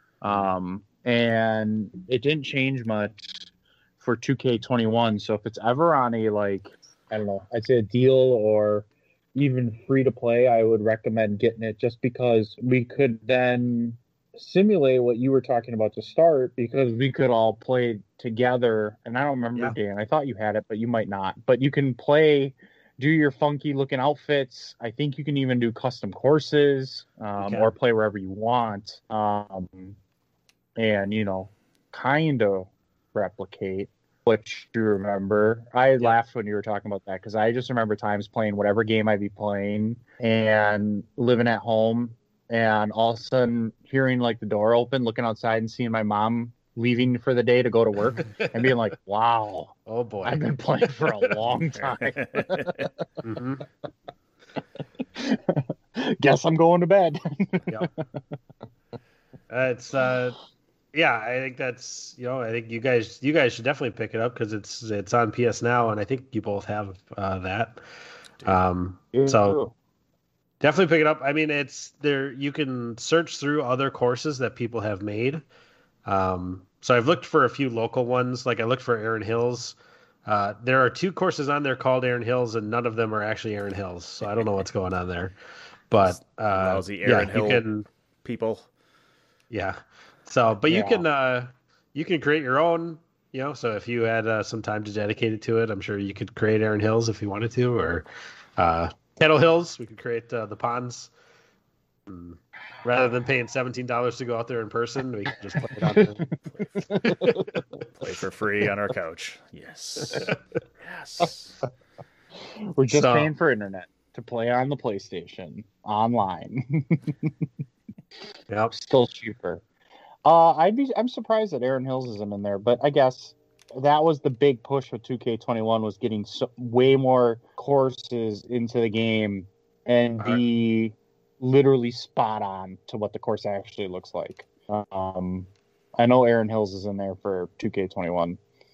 And it didn't change much for 2K21. So if it's ever on a, like, I don't know, I'd say a deal or even free to play, I would recommend getting it just because we could then simulate what you were talking about to start, because we could all play together. And I don't remember, Dan, I thought you had it, but you might not. But you can play, do your funky looking outfits. I think you can even do custom courses, or play wherever you want. And, you know, kind of replicate what you remember. I laughed when you were talking about that because I just remember times playing whatever game I'd be playing and living at home, and all of a sudden hearing like the door open, looking outside and seeing my mom leaving for the day to go to work and being like, wow, oh boy, I've been playing for a long time. Guess I'm going to bed. Yeah. It's yeah, I think that's I think you guys should definitely pick it up because it's on PS Now, and I think you both have that. So definitely pick it up. I mean, it's there. You can search through other courses that people have made. So I've looked for a few local ones. Like I looked for Erin Hills. There are 2 courses on there called Erin Hills, and none of them are actually Erin Hills. So I don't know what's going on there. But lousy Erin Hill you can, people. Yeah. So, but you can create your own. So if you had some time to dedicate it to it, I'm sure you could create Erin Hills if you wanted to, or Kettle Hills. We could create the ponds. Rather than paying $17 to go out there in person, we can just play it on there. Play for free on our couch. Yes. Yes. We're just paying for internet to play on the PlayStation online. Yep. Still cheaper. I'm surprised that Erin Hills isn't in there, but I guess that was the big push with 2K21 was getting way more courses into the game and be literally spot on to what the course actually looks like. I know Erin Hills is in there for 2K21.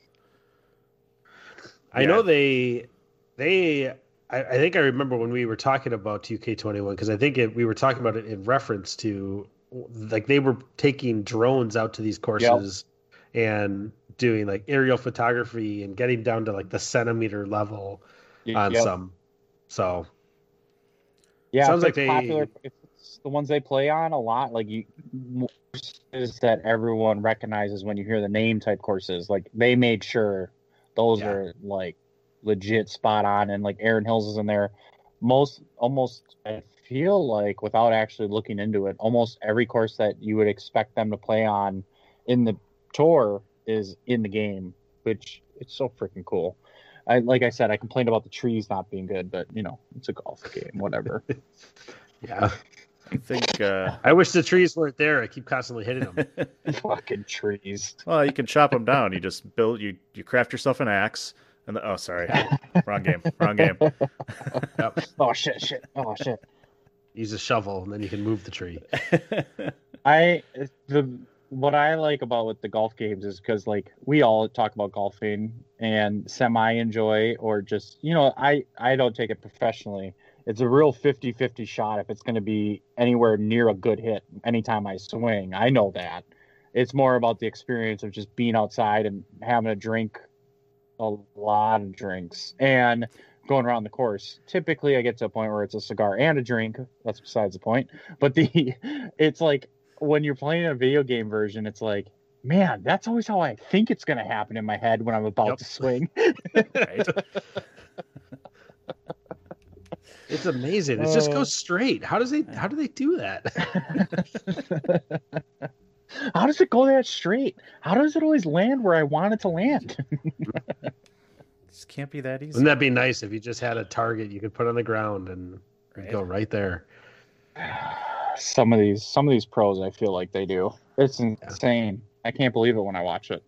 I know I think I remember when we were talking about 2K21 because I think we were talking about it in reference to like they were taking drones out to these courses and doing like aerial photography and getting down to like the centimeter level on some. So yeah, sounds like popular. It's the ones they play on a lot. Like courses that everyone recognizes when you hear the name type courses. Like they made sure those are like legit spot on, and like Erin Hills is in there. Almost I feel like without actually looking into it, almost every course that you would expect them to play on in the tour is in the game, which it's so freaking cool. Like I said, I complained about the trees not being good, but it's a golf game, whatever. Yeah. I think I wish the trees weren't there. I keep constantly hitting them. Fucking trees. Well, you can chop them down. You just you craft yourself an axe. And sorry, wrong game. Yep. Oh shit. Use a shovel and then you can move the tree. What I like about with the golf games is because like we all talk about golfing and semi enjoy or just I don't take it professionally. It's a real 50-50 shot if it's going to be anywhere near a good hit anytime I swing. I know that. It's more about the experience of just being outside and having a drink, a lot of drinks, and going around the course. Typically I get to a point where it's a cigar and a drink. That's besides the point. But it's like when you're playing a video game version, it's like, man, that's always how I think it's going to happen in my head when I'm about to swing. Right. It's amazing. It just goes straight. How do they do that? How does it go that straight? How does it always land where I want it to land? This can't be that easy. Wouldn't that be nice if you just had a target you could put on the ground and go right there? Some of these pros, I feel like they do. It's insane. I can't believe it when I watch it.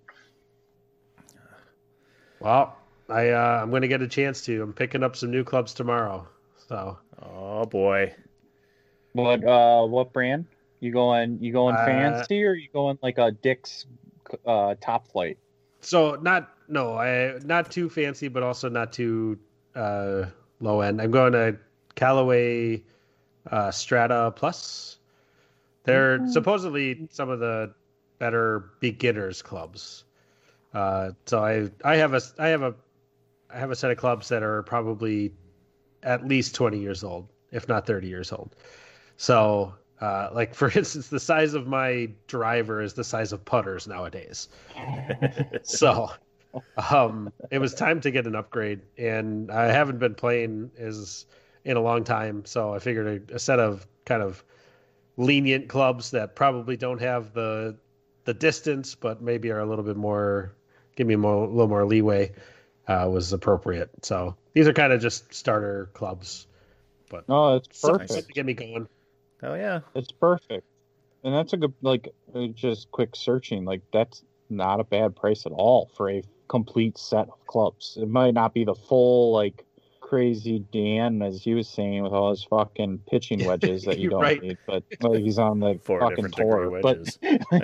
Well, I'm going to get a chance to. I'm picking up some new clubs tomorrow. So. Oh boy. What brand? You going fancy or you going like a Dick's Top Flight? So not too fancy, but also not too low end. I'm going to Callaway Strata Plus. They're supposedly some of the better beginners clubs. So I have a set of clubs that are probably at least 20 years old, if not 30 years old. So, like for instance, the size of my driver is the size of putters nowadays. So, it was time to get an upgrade, and I haven't been playing in a long time. So I figured a set of kind of lenient clubs that probably don't have the distance, but maybe are a little bit more, give me a little more leeway, was appropriate. So these are kind of just starter clubs, but no, it's perfect to get me going. Oh yeah, it's perfect, and that's a good just quick searching. Like that's not a bad price at all for a complete set of clubs. It might not be the full crazy Dan, as he was saying, with all his fucking pitching wedges that you don't Right. need, but like he's on the 4 fucking different degree tour. wedges.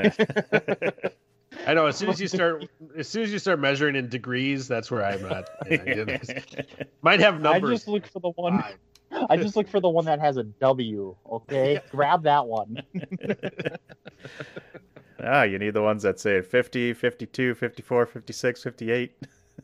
I know. As soon as you start measuring in degrees, that's where I'm at. Might have I numbers. just look for the one. I just look for the one that has a W. Okay, grab that one. You need the ones that say 50, 52, 54, 56, 58.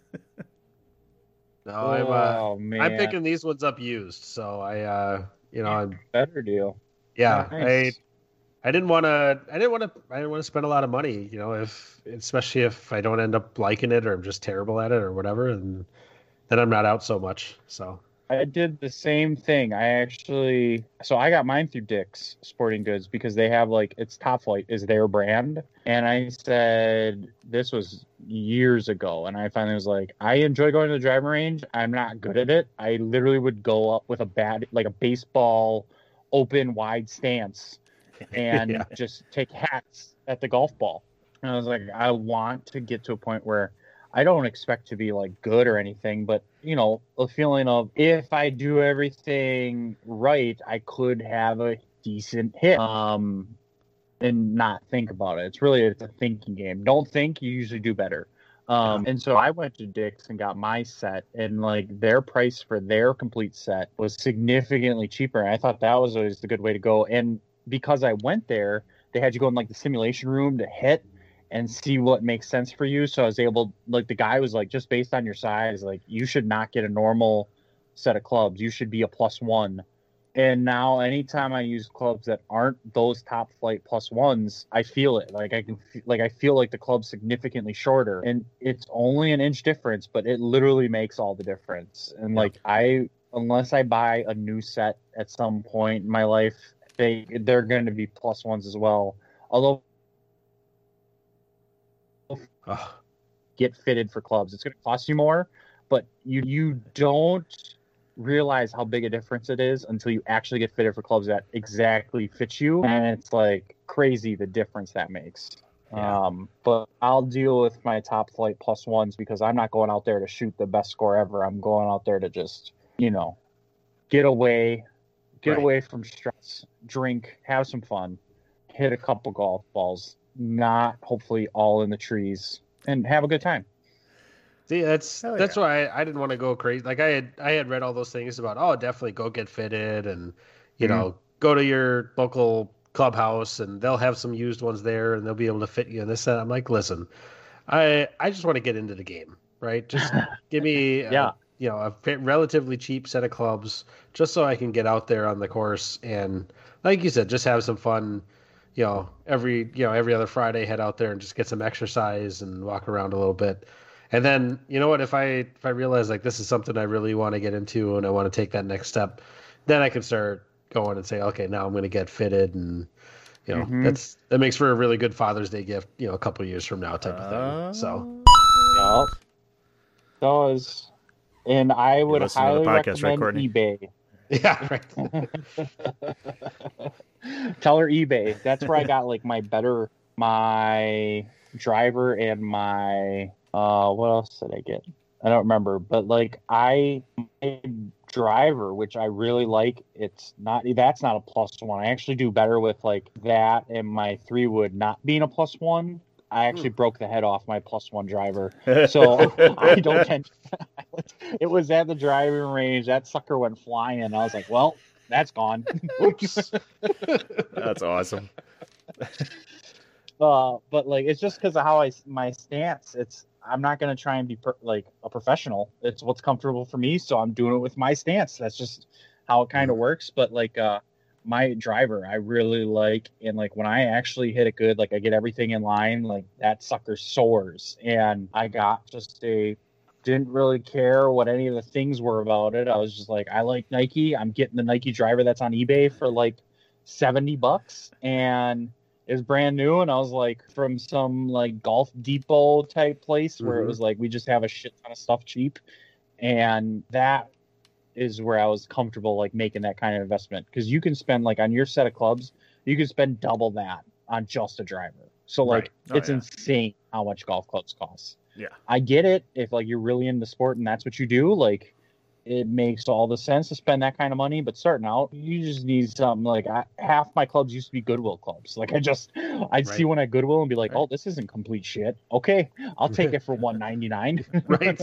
No, man, I'm picking these ones up used. So I'm better deal. yeah. Nice. I didn't want to spend a lot of money. Especially if I don't end up liking it or I'm just terrible at it or whatever, and then I'm not out so much. So. I did the same thing. I got mine through Dick's Sporting Goods because they have it's Top Flight is their brand. And I said, this was years ago. And I finally was like, I enjoy going to the driving range. I'm not good at it. I literally would go up with a bat, like a baseball open wide stance and just take hats at the golf ball. And I was like, I want to get to a point where I don't expect to be good or anything, but a feeling of if I do everything right, I could have a decent hit. And not think about it. It's a thinking game. Don't think, you usually do better. And so I went to Dick's and got my set, and their price for their complete set was significantly cheaper. And I thought that was always the good way to go. And because I went there, they had you go in the simulation room to hit and see what makes sense for you. So I was able, the guy was just based on your size, you should not get a normal set of clubs. You should be a +1. And now anytime I use clubs that aren't those Top Flight +1s, I feel it. I feel like the club's significantly shorter, and it's only an inch difference, but it literally makes all the difference. And unless I buy a new set at some point in my life, they're going to be +1s as well. Although get fitted for clubs, it's going to cost you more, but you don't realize how big a difference it is until you actually get fitted for clubs that exactly fit you, and it's crazy the difference that makes. But I'll deal with my Top Flight +1s because I'm not going out there to shoot the best score ever. I'm going out there to just get away from stress, drink, have some fun, hit a couple golf balls, not hopefully all in the trees, and have a good time. See, that's why I didn't want to go crazy. I had read all those things about, definitely go get fitted and go to your local clubhouse and they'll have some used ones there and they'll be able to fit you in this set. I'm like, listen, I just want to get into the game, right? Just give me a relatively cheap set of clubs just so I can get out there on the course and, like you said, just have some fun. Every other Friday, head out there and just get some exercise and walk around a little bit. And then, if I realize this is something I really want to get into and I want to take that next step, then I can start going and say, okay, now I'm going to get fitted. And, that makes for a really good Father's Day gift, a couple of years from now type of thing. So. Yep. Does. And I would highly recommend eBay. Yeah, right. Tell her eBay. That's where I got my driver and my what else did I get? I don't remember, but my driver, which I really like, that's not a +1. I actually do better with that and my 3-wood not being a +1. I actually broke the head off my +1 driver. So I don't tend it was at the driving range. That sucker went flying. I was like, well, that's gone. Oops. That's awesome. But it's just because of how my stance. I'm not gonna try and be a professional. It's what's comfortable for me, so I'm doing it with my stance. That's just how it kind of works. But my driver, I really like, and when I actually hit it good, I get everything in line. That sucker soars, and I got didn't really care what any of the things were about it. I was just I like Nike. I'm getting the Nike driver that's on eBay for $70, and it's brand new. And I was from some Golf Depot type place where it was we just have a shit ton of stuff cheap, and that is where I was comfortable making that kind of investment, because you can spend on your set of clubs, you can spend double that on just a driver. So it's insane how much golf clubs cost. Yeah, I get it if you're really into sport and that's what you do. it makes all the sense to spend that kind of money. But starting out, you just need something like half my clubs used to be Goodwill clubs. Like I'd see one at Goodwill and be like, oh, this isn't complete shit. Okay, I'll take it for $199. Right.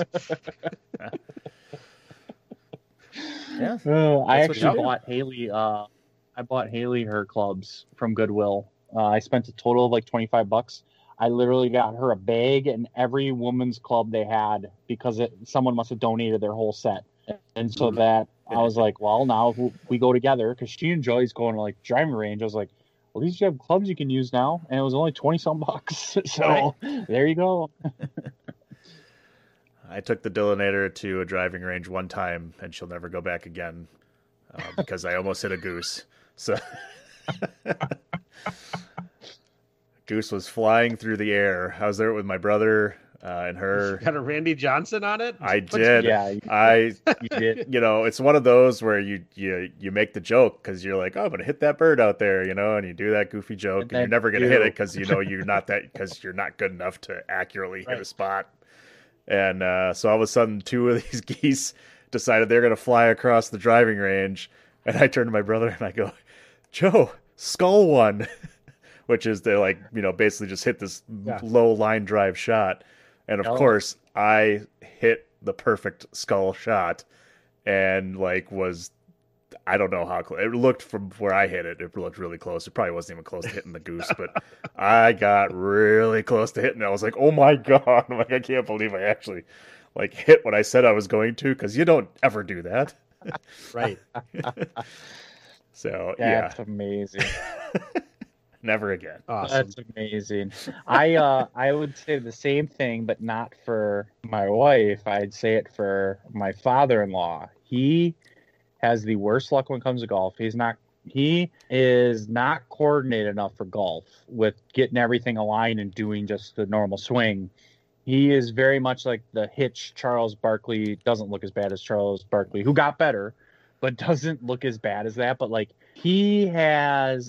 Yeah. I actually bought Haley. I bought Haley her clubs from Goodwill. I spent a total of like $25. I literally got her a bag and every woman's club they had because someone must have donated their whole set. And so that I was like, well, now we go together because she enjoys going to like driving range. I was like, well, at least you have clubs you can use now. And it was only $20-some. So there you go. I took the Dillinator to a driving range one time and she'll never go back again because I almost hit a goose. So Goose was flying through the air. I was there with my brother and her. Got a Randy Johnson on it? I did. Yeah, you did. You know, it's one of those where you make the joke because you're like, oh, I'm gonna hit that bird out there, you know, and you do that goofy joke, and you're never gonna hit it because you know you're not good enough to accurately hit a spot. And so all of a sudden, two of these geese decided they're gonna fly across the driving range, and I turned to my brother and I go, Joe, skull one. Which is they like, you know, basically just hit this low line drive shot. And of course, I hit the perfect skull shot and like I don't know how close. It looked from where I hit it. It looked really close. It probably wasn't even close to hitting the goose, but I got really close to hitting it. I was like, oh my God. I'm like, I can't believe I actually like hit what I said I was going to because you don't ever do that. Right. So, That's amazing. Never again. Awesome. That's amazing. I would say the same thing, but not for my wife. I'd say it for my father-in-law. He has the worst luck when it comes to golf. He is not coordinated enough for golf with getting everything aligned and doing just the normal swing. He is very much like the Hitch Charles Barkley. Doesn't look as bad as Charles Barkley, who got better, but doesn't look as bad as that. But like he has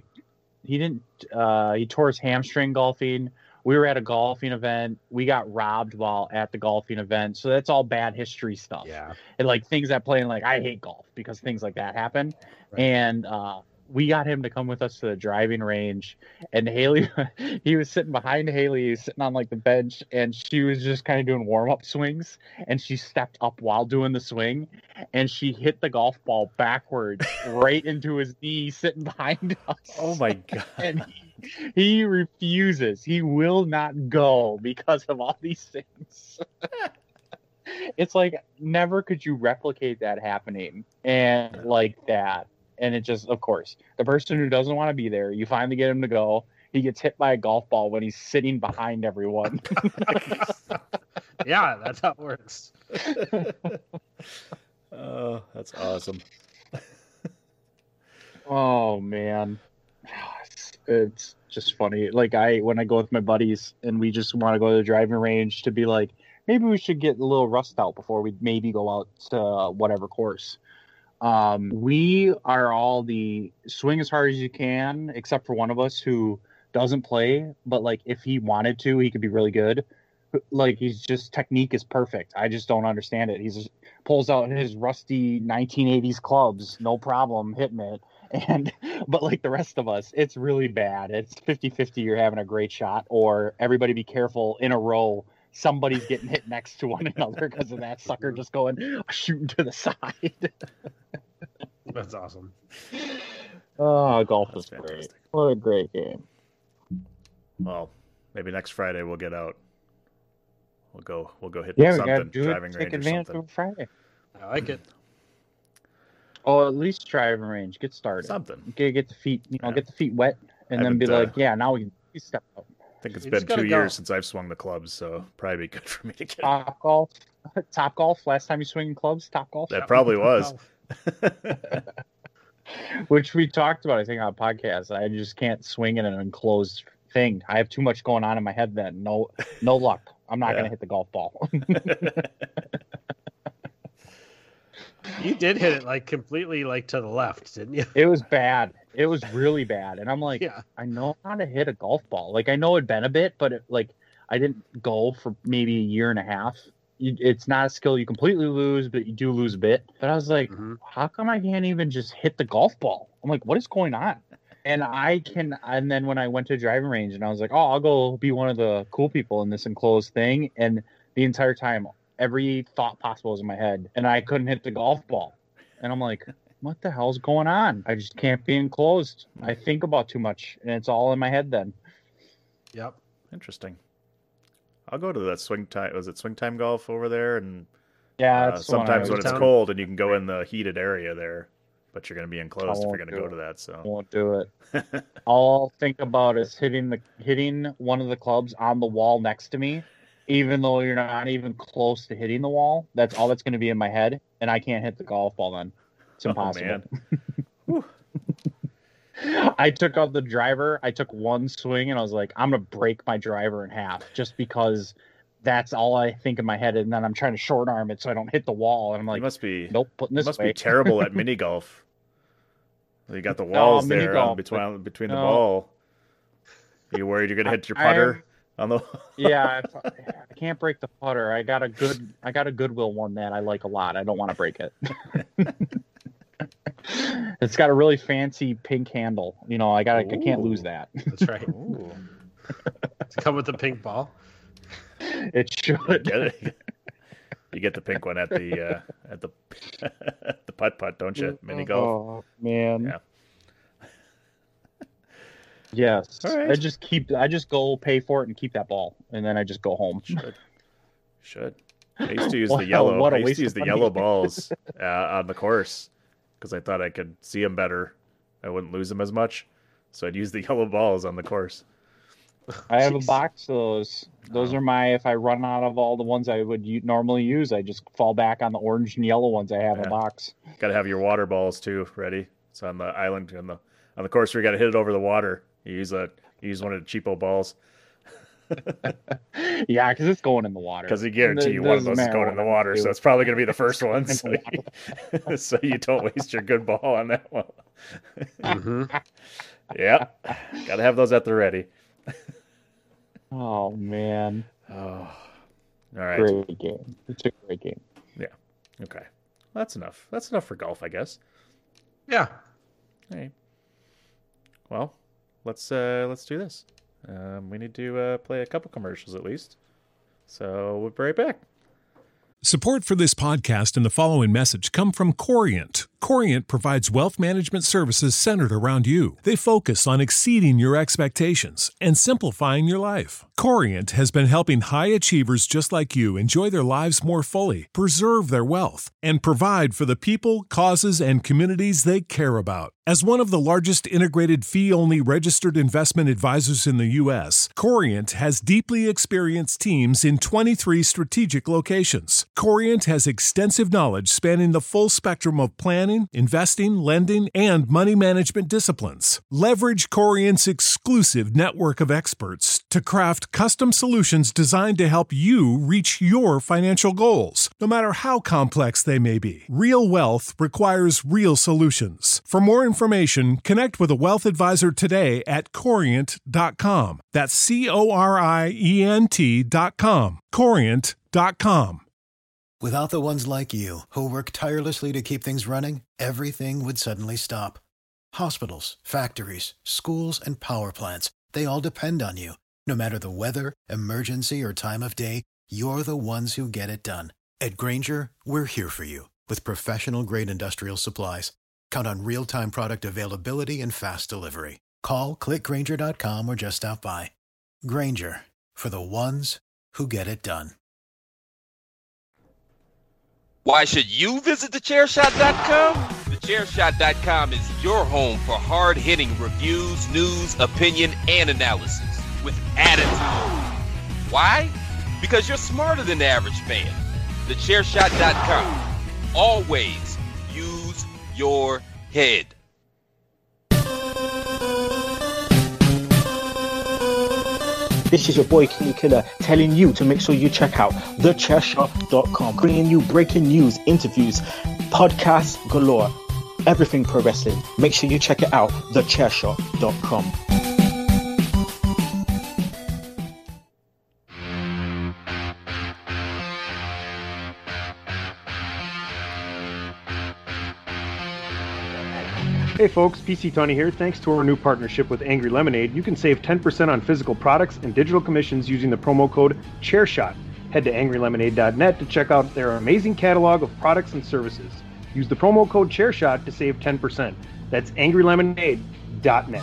he tore his hamstring golfing. We were at a golfing event. We got robbed while at the golfing event. So that's all bad history stuff. Yeah. And like things that play in like, I hate golf because things like that happen. Right. And we got him to come with us to the driving range. And Haley, he was sitting behind Haley. He was sitting on like the bench and she was just kind of doing warm-up swings. And she stepped up while doing the swing. And she hit the golf ball backwards right into his knee sitting behind us. Oh my God. And he refuses. He will not go because of all these things. It's like never could you replicate that happening and like that. And it just, of course, the person who doesn't want to be there, you finally get him to go. He gets hit by a golf ball when he's sitting behind everyone. Yeah, that's how it works. Oh, that's awesome. Oh man, it's just funny. Like when I go with my buddies and we just want to go to the driving range to be like, maybe we should get a little rust out before we maybe go out to whatever course. We are all the swing as hard as you can, except for one of us who doesn't play. But like, if he wanted to, he could be really good. Like he's just technique is perfect. I just don't understand it. He just pulls out his rusty 1980s clubs, no problem hitting it. But like the rest of us, it's really bad. It's 50-50. You're having a great shot, or everybody be careful in a row. Somebody's getting hit next to one another because of that sucker just going shooting to the side. That's awesome. Oh, golf is That's great. fantastic. What a great game. Well, maybe next Friday we'll get out. We'll go hit Yeah, we gotta something, do driving it. range Take or advantage something. of Friday. I like it. Oh, at least driving range. Get started. Something. Get the feet, Yeah. get the feet wet, and I then be haven't, like, yeah, now we can step out. I think it's You been just gotta 2 go. years since I've swung the clubs, so probably be good for me to get. Top golf. Last time you swinging clubs, Top Golf. That probably was. Which we talked about, I think, on a podcast. I just can't swing in an enclosed thing. I have too much going on in my head then. No luck. I'm not going to hit the golf ball. You did hit it like completely like to the left, didn't you? It was bad. It was really bad. And I'm like, Yeah. I know how to hit a golf ball. Like, I know it'd been a bit, but I didn't go for maybe a year and a half. it's not a skill you completely lose, but you do lose a bit. But I was like, how come I can't even just hit the golf ball? I'm like, what is going on? And then when I went to a driving range and I was like, oh, I'll go be one of the cool people in this enclosed thing. And the entire time, every thought possible was in my head and I couldn't hit the golf ball. And I'm like, what the hell's going on? I just can't be enclosed. I think about too much and it's all in my head then. Yep. Interesting. I'll go to that Swing Time. Was it Swing Time Golf over there? And yeah, sometimes when it's cold and you can go in the heated area there, but you're going to be enclosed if you're going to go to that. So won't do it. All I'll think about is hitting one of the clubs on the wall next to me, even though you're not even close to hitting the wall. That's all that's going to be in my head, and I can't hit the golf ball then. It's impossible. Oh, I took out the driver. I took one swing, and I was like, I'm going to break my driver in half just because that's all I think in my head. And then I'm trying to short arm it so I don't hit the wall. And I'm like, you must be, nope, putting this must way. be terrible at mini golf. You got the walls there between the ball. Are you worried you're going to hit your putter on the? Yeah, I can't break the putter. I got a Goodwill one that I like a lot. I don't want to break it. It's got a really fancy pink handle. You know, I can't lose that. That's right. Does it come with the pink ball? It should. You get the pink one at the the putt, don't you? Mini golf. Oh man. Yeah. Yes. All right. I just go pay for it and keep that ball, and then I just go home. Should. I used to use the yellow. I used to use the yellow balls on the course because I thought I could see them better. I wouldn't lose them as much, so I'd use the yellow balls on the course. I have a box of those. Those are my, if I run out of all the ones I would normally use, I just fall back on the orange and yellow ones I have in a box. Got to have your water balls too ready. It's on the island on the course where you got to hit it over the water. You use one of the cheapo balls. Yeah, because it's going in the water. Because I guarantee you one of those is going in the water, so it's probably going to be the first one. So you don't waste your good ball on that one. Yeah, got to have those at the ready. Oh man! Oh, all right. Great game. It's a great game. Yeah. Okay. Well, that's enough. That's enough for golf, I guess. Yeah. Hey. Well, let's do this. We need to play a couple commercials at least. So we'll be right back. Support for this podcast and the following message come from Corient. Corient provides wealth management services centered around you. They focus on exceeding your expectations and simplifying your life. Corient has been helping high achievers just like you enjoy their lives more fully, preserve their wealth, and provide for the people, causes, and communities they care about. As one of the largest integrated fee-only registered investment advisors in the U.S., Corient has deeply experienced teams in 23 strategic locations. Corient has extensive knowledge spanning the full spectrum of planning, investing, lending, and money management disciplines. Leverage Corient's exclusive network of experts to craft custom solutions designed to help you reach your financial goals, no matter how complex they may be. Real wealth requires real solutions. For more information, connect with a wealth advisor today at Corient.com. That's Corient.com. Corient.com. Without the ones like you, who work tirelessly to keep things running, everything would suddenly stop. Hospitals, factories, schools, and power plants, they all depend on you. No matter the weather, emergency, or time of day, you're the ones who get it done. At Grainger, we're here for you with professional-grade industrial supplies. Count on real-time product availability and fast delivery. Call, click Grainger.com, or just stop by. Grainger, for the ones who get it done. Why should you visit thechairshot.com? Thechairshot.com is your home for hard-hitting reviews, news, opinion, and analysis with attitude. Why? Because you're smarter than the average fan. Thechairshot.com. Always use your head. This is your boy Kenny Killer telling you to make sure you check out thechairshot.com, bringing you breaking news, interviews, podcasts galore, everything pro wrestling. Make sure you check it out, thechairshot.com. Hey folks, PC Tony here. Thanks to our new partnership with Angry Lemonade, you can save 10% on physical products and digital commissions using the promo code ChairShot. Head to angrylemonade.net to check out their amazing catalog of products and services. Use the promo code ChairShot to save 10%. That's angrylemonade.net.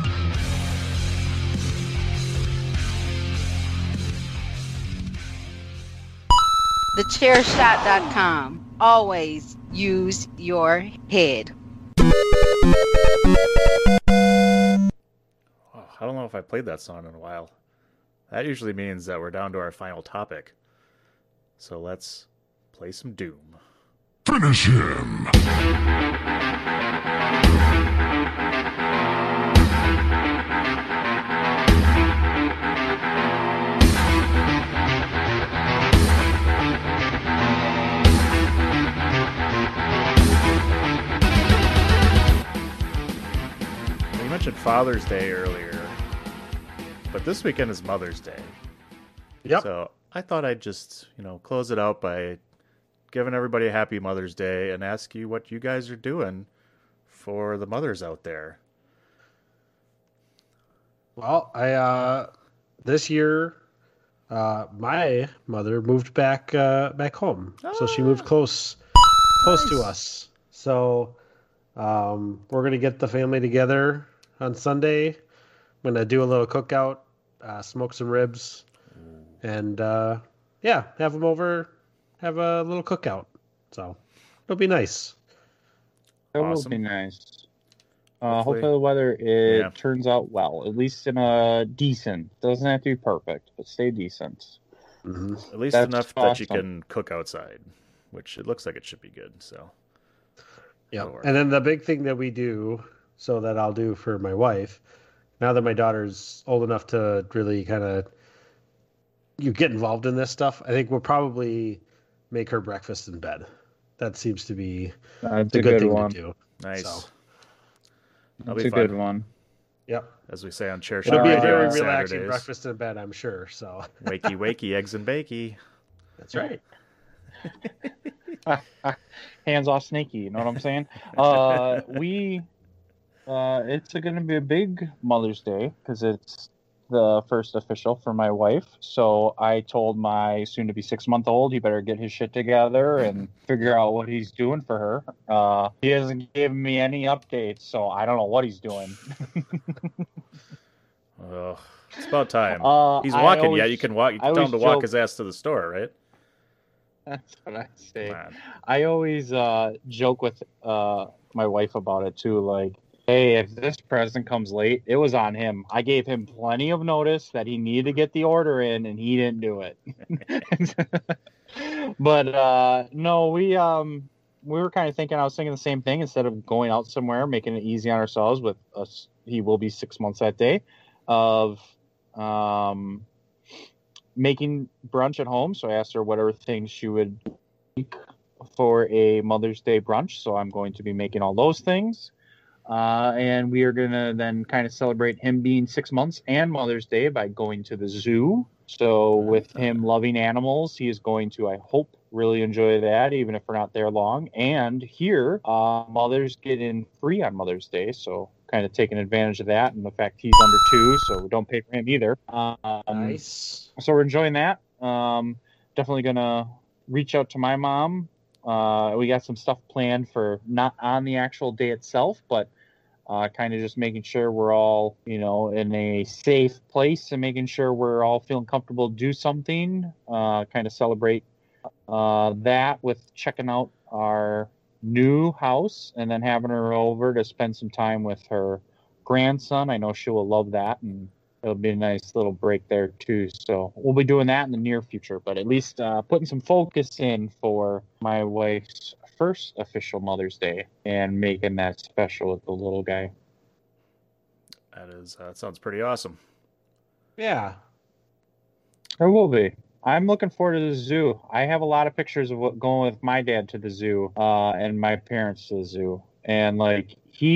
TheChairShot.com. Always use your head. Oh, I don't know if I played that song in a while. That usually means that we're down to our final topic. So let's play some Doom. Finish him! We mentioned Father's Day earlier, but this weekend is Mother's Day. Yep. So I thought I'd just, close it out by giving everybody a happy Mother's Day and ask you what you guys are doing for the mothers out there. Well, this year, my mother moved back home, so she moved close to us. So we're gonna get the family together on Sunday. I'm gonna do a little cookout, smoke some ribs, and have them over, have a little cookout. So it'll be nice. That will be nice. Hopefully the weather turns out well, at least in a decent. Doesn't have to be perfect, but stay decent. Mm-hmm. At least enough that you can cook outside, which it looks like it should be good. So, yeah. And then the big thing that we do, so that I'll do for my wife, now that my daughter's old enough to really kind of get involved in this stuff, I think we'll probably make her breakfast in bed. That seems to be the good thing one to do. Nice. So. That's a good one. Yep. As we say on Chair It'll be a very on relaxing Saturdays. breakfast in bed, I'm sure. So wakey, wakey, eggs and bakey. That's right. Hands off Snakey, you know what I'm saying? It's going to be a big Mother's Day because it's the first official for my wife. So I told my soon-to-be 6-month-old he better get his shit together and figure out what he's doing for her. He hasn't given me any updates, so I don't know what he's doing. Oh, it's about time. He's walking yet. You can walk. You can tell him to walk his ass to the store, right? That's what I say. I always joke with my wife about it too. Like, hey, if this present comes late, it was on him. I gave him plenty of notice that he needed to get the order in, and he didn't do it. But no, we were kind of thinking. I was thinking the same thing. Instead of going out somewhere, making it easy on ourselves with us, he will be 6 months that day. Of making brunch at home. So I asked her what other things she would make for a Mother's Day brunch. So I'm going to be making all those things. And we are going to then kind of celebrate him being 6 months and Mother's Day by going to the zoo. So with him loving animals, he is going to, I hope, really enjoy that, even if we're not there long. And here, mothers get in free on Mother's Day. So kind of taking advantage of that and the fact he's under 2, so we don't pay for him either. Nice. So we're enjoying that. Definitely going to reach out to my mom. We got some stuff planned for not on the actual day itself, but kind of just making sure we're all, in a safe place and making sure we're all feeling comfortable to do something, kind of celebrate that with checking out our new house and then having her over to spend some time with her grandson. I know she will love that, and it'll be a nice little break there too. So we'll be doing that in the near future, but at least putting some focus in for my wife's first official Mother's Day and making that special with the little guy. That sounds pretty awesome. Yeah. It will be. I'm looking forward to the zoo. I have a lot of pictures of going with my dad to the zoo, and my parents to the zoo. And I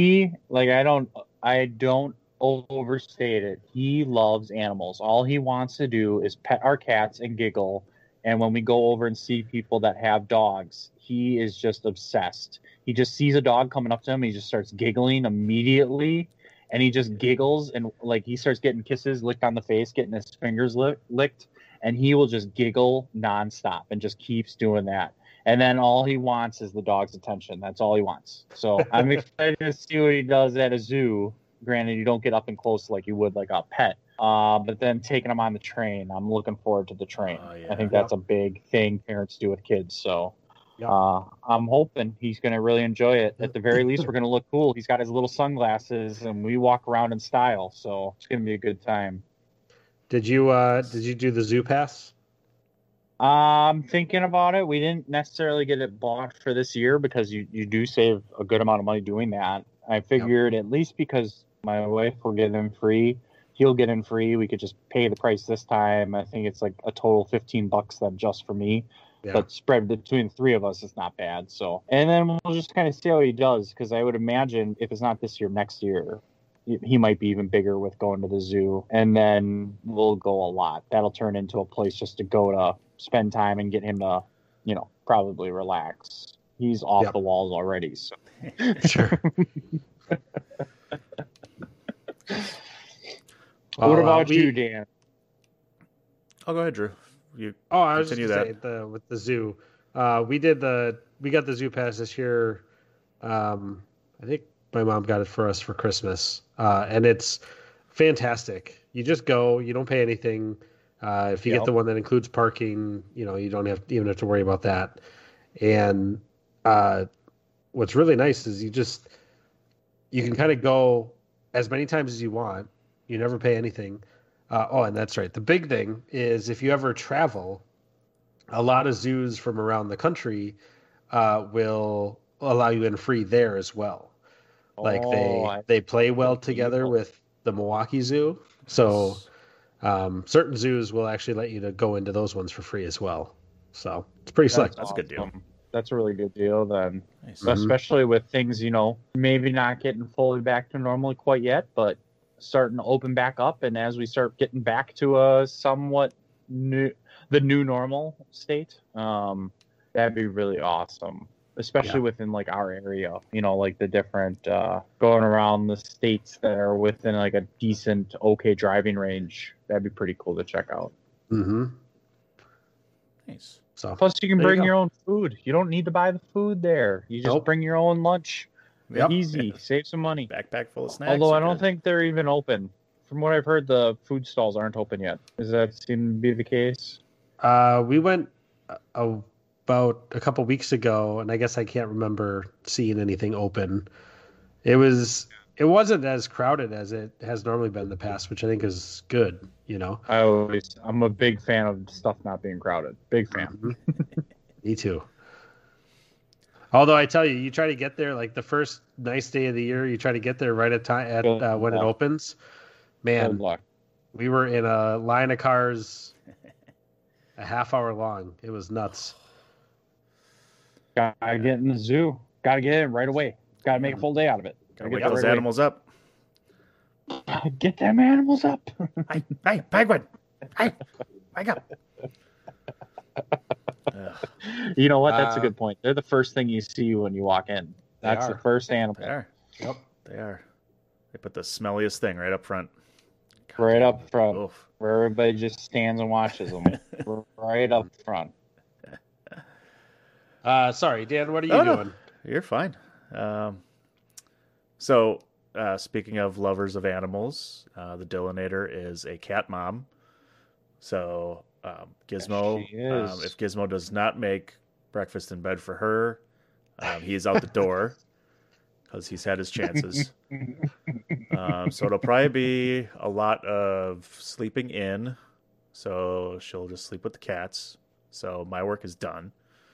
don't overstate it. He loves animals. All he wants to do is pet our cats and giggle And when we go over and see people that have dogs, he is just obsessed. He just sees a dog coming up to him. He just starts giggling immediately. And he just giggles and like he starts getting kisses, licked on the face, getting his fingers licked. And he will just giggle nonstop and just keeps doing that. And then all he wants is the dog's attention. That's all he wants. So I'm excited to see what he does at a zoo. Granted, you don't get up and close like you would like a pet. But then taking him on the train, I'm looking forward to the train. I think that's a big thing parents do with kids. So I'm hoping he's going to really enjoy it. At the very least, we're going to look cool. He's got his little sunglasses, and we walk around in style. So it's going to be a good time. Did you do the zoo pass? I'm thinking about it. We didn't necessarily get it bought for this year because you do save a good amount of money doing that. I figured at least because my wife will get in free, he'll get in free. We could just pay the price this time. I think it's like a total $15 then just for me. Yeah. But spread between the three of us is not bad. So, and then we'll just kind of see how he does because I would imagine if it's not this year, next year, he might be even bigger with going to the zoo. And then we'll go a lot. That'll turn into a place just to go to spend time and get him to, probably relax. He's off the walls already. So. Sure. What about you, Dan? I'll go ahead, Drew. I was just going to say with the zoo, we got the zoo pass this year. I think my mom got it for us for Christmas, and it's fantastic. You just go, you don't pay anything. If you get the one that includes parking, you don't even have to worry about that. And what's really nice is you can kind of go as many times as you want. You never pay anything. And that's right. The big thing is if you ever travel, a lot of zoos from around the country will allow you in free there as well. Like they play well together with the Milwaukee Zoo. So certain zoos will actually let you to go into those ones for free as well. So it's pretty slick. That's a good deal. That's a really good deal then. Nice. Especially with things, maybe not getting fully back to normal quite yet, but starting to open back up. And as we start getting back to a somewhat the new normal state, that'd be really awesome. Especially within like our area, like the different going around the states that are within like a decent, okay driving range. That'd be pretty cool to check out. Mm-hmm. Nice. So plus you can bring your own food. You don't need to buy the food there. You just bring your own lunch. Yep. Easy. Save some money. Backpack full of snacks. Although I don't think they're even open. From what I've heard, the food stalls aren't open yet. Does that seem to be the case? We went about a couple weeks ago, and I guess I can't remember seeing anything open. It wasn't as crowded as it has normally been in the past, which I think is good. I'm a big fan of stuff not being crowded. Big fan. Me too. Although I tell you, you try to get there like the first nice day of the year. You try to get there right at time when it opens. Man, we were in a line of cars a half hour long. It was nuts. Gotta get in the zoo. Gotta get in right away. Gotta make a full day out of it. Gotta get those animals up. Get them animals up. Hey, penguin. Hey, wake up. You know what? That's a good point. They're the first thing you see when you walk in. That's the first animal. They are. Yep, they are. They put the smelliest thing right up front. Right up front, where everybody just stands and watches them. Right up front. Sorry, Dan, what are you doing? No, you're fine. So, speaking of lovers of animals, the Dillinator is a cat mom. So, Gizmo, if Gizmo does not make breakfast in bed for her, he's out the door because he's had his chances. So it'll probably be a lot of sleeping in. So she'll just sleep with the cats. So my work is done.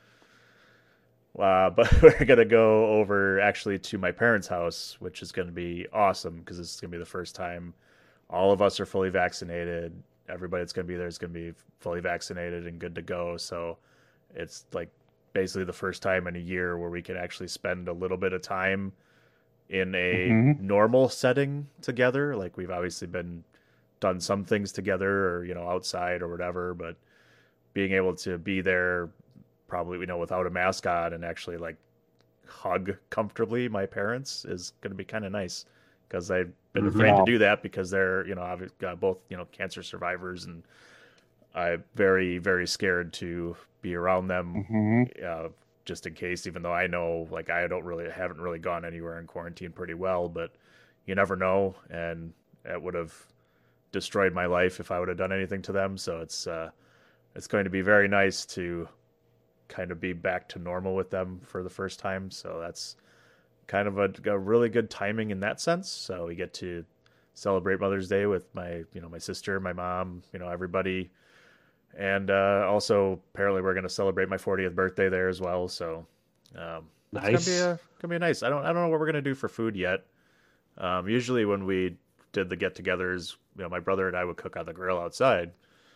But we're going to go over actually to my parents' house, which is going to be awesome because this is going to be the first time all of us are fully vaccinated. Everybody that's going to be there is going to be fully vaccinated and good to go. So it's like basically the first time in a year where we can actually spend a little bit of time in a normal setting together. Like we've obviously done some things together or, outside or whatever, but being able to be there, probably, without a mask on and actually like hug comfortably my parents is going to be kind of nice, because I've been afraid to do that because they're, I've got both, cancer survivors, and I'm very, very scared to be around them, just in case, even though I know, like, I haven't really gone anywhere in quarantine pretty well, but you never know. And it would have destroyed my life if I would have done anything to them. So it's going to be very nice to kind of be back to normal with them for the first time. So that's kind of a really good timing in that sense. So we get to celebrate Mother's Day with my sister, my mom, everybody. And also apparently we're going to celebrate my 40th birthday there as well. So nice. It's gonna be nice. I don't know what we're going to do for food yet. Usually when we did the get-togethers, my brother and I would cook on the grill outside.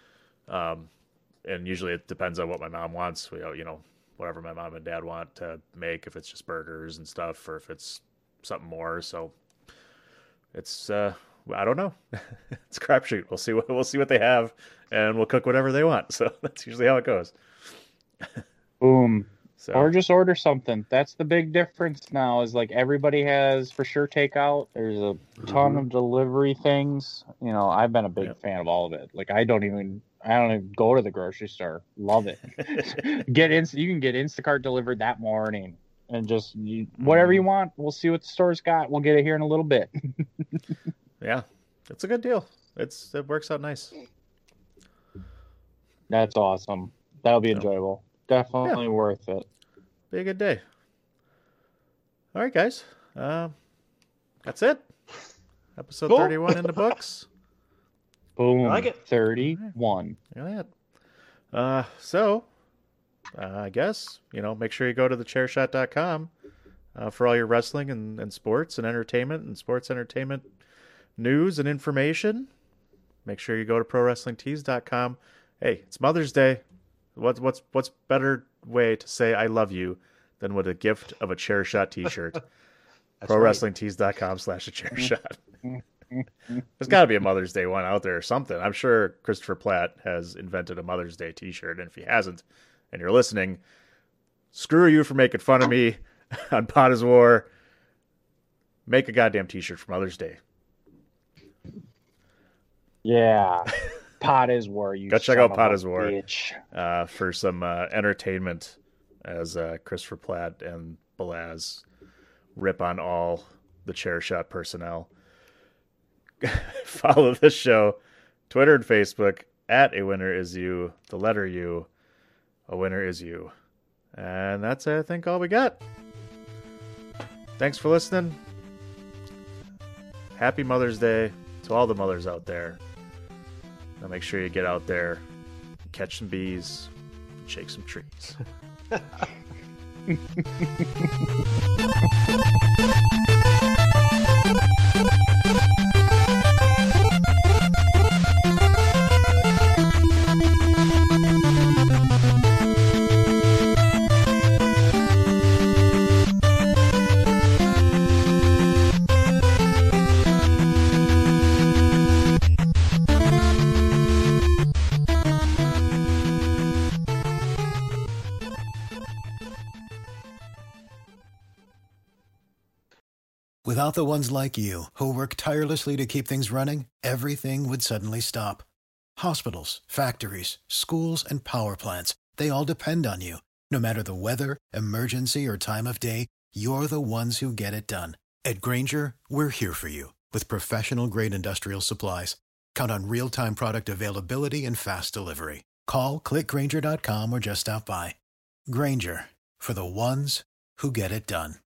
And usually it depends on what my mom wants. Whatever my mom and dad want to make, if it's just burgers and stuff, or if it's something more. So it's, I don't know. It's a crapshoot. We'll see what they have, and we'll cook whatever they want. So that's usually how it goes. Boom. So. Or just order something. That's the big difference now, is like everybody has for sure takeout. There's a ton of delivery things. I've been a big fan of all of it. Like I don't even go to the grocery store. Love it. You can get Instacart delivered that morning, and just whatever you want. We'll see what the store's got. We'll get it here in a little bit. Yeah, it's a good deal. It works out nice. That's awesome. That'll be enjoyable. Definitely worth it. Be a good day. All right, guys. That's it. Episode 31 in the books. Boom. I like it. 31. Look at that. So, I guess, make sure you go to thechairshot.com for all your wrestling and sports and entertainment and sports entertainment news and information. Make sure you go to prowrestlingtees.com. Hey, it's Mother's Day. What's better way to say I love you than with a gift of a chair shot t-shirt? prowrestlingtees.com/a-chairshot. There's got to be a Mother's Day one out there or something. I'm sure Christopher Platt has invented a Mother's Day t-shirt, and if he hasn't and you're listening, screw you for making fun of me on Pot is War. Make a goddamn t-shirt for Mother's Day. Yeah. Pot is War. You go check out Pot is War bitch. For some entertainment as Christopher Platt and Balaz rip on all the Chair Shot personnel. Follow this show, Twitter and Facebook, at A Winner Is You, the letter U, A Winner Is You. And that's, I think, all we got. Thanks for listening. Happy Mother's Day to all the mothers out there. Now make sure you get out there, catch some bees, and shake some trees. Without the ones like you, who work tirelessly to keep things running, everything would suddenly stop. Hospitals, factories, schools, and power plants, they all depend on you. No matter the weather, emergency, or time of day, you're the ones who get it done. At Grainger, we're here for you with professional-grade industrial supplies. Count on real-time product availability and fast delivery. Call, click Grainger.com, or just stop by. Grainger, for the ones who get it done.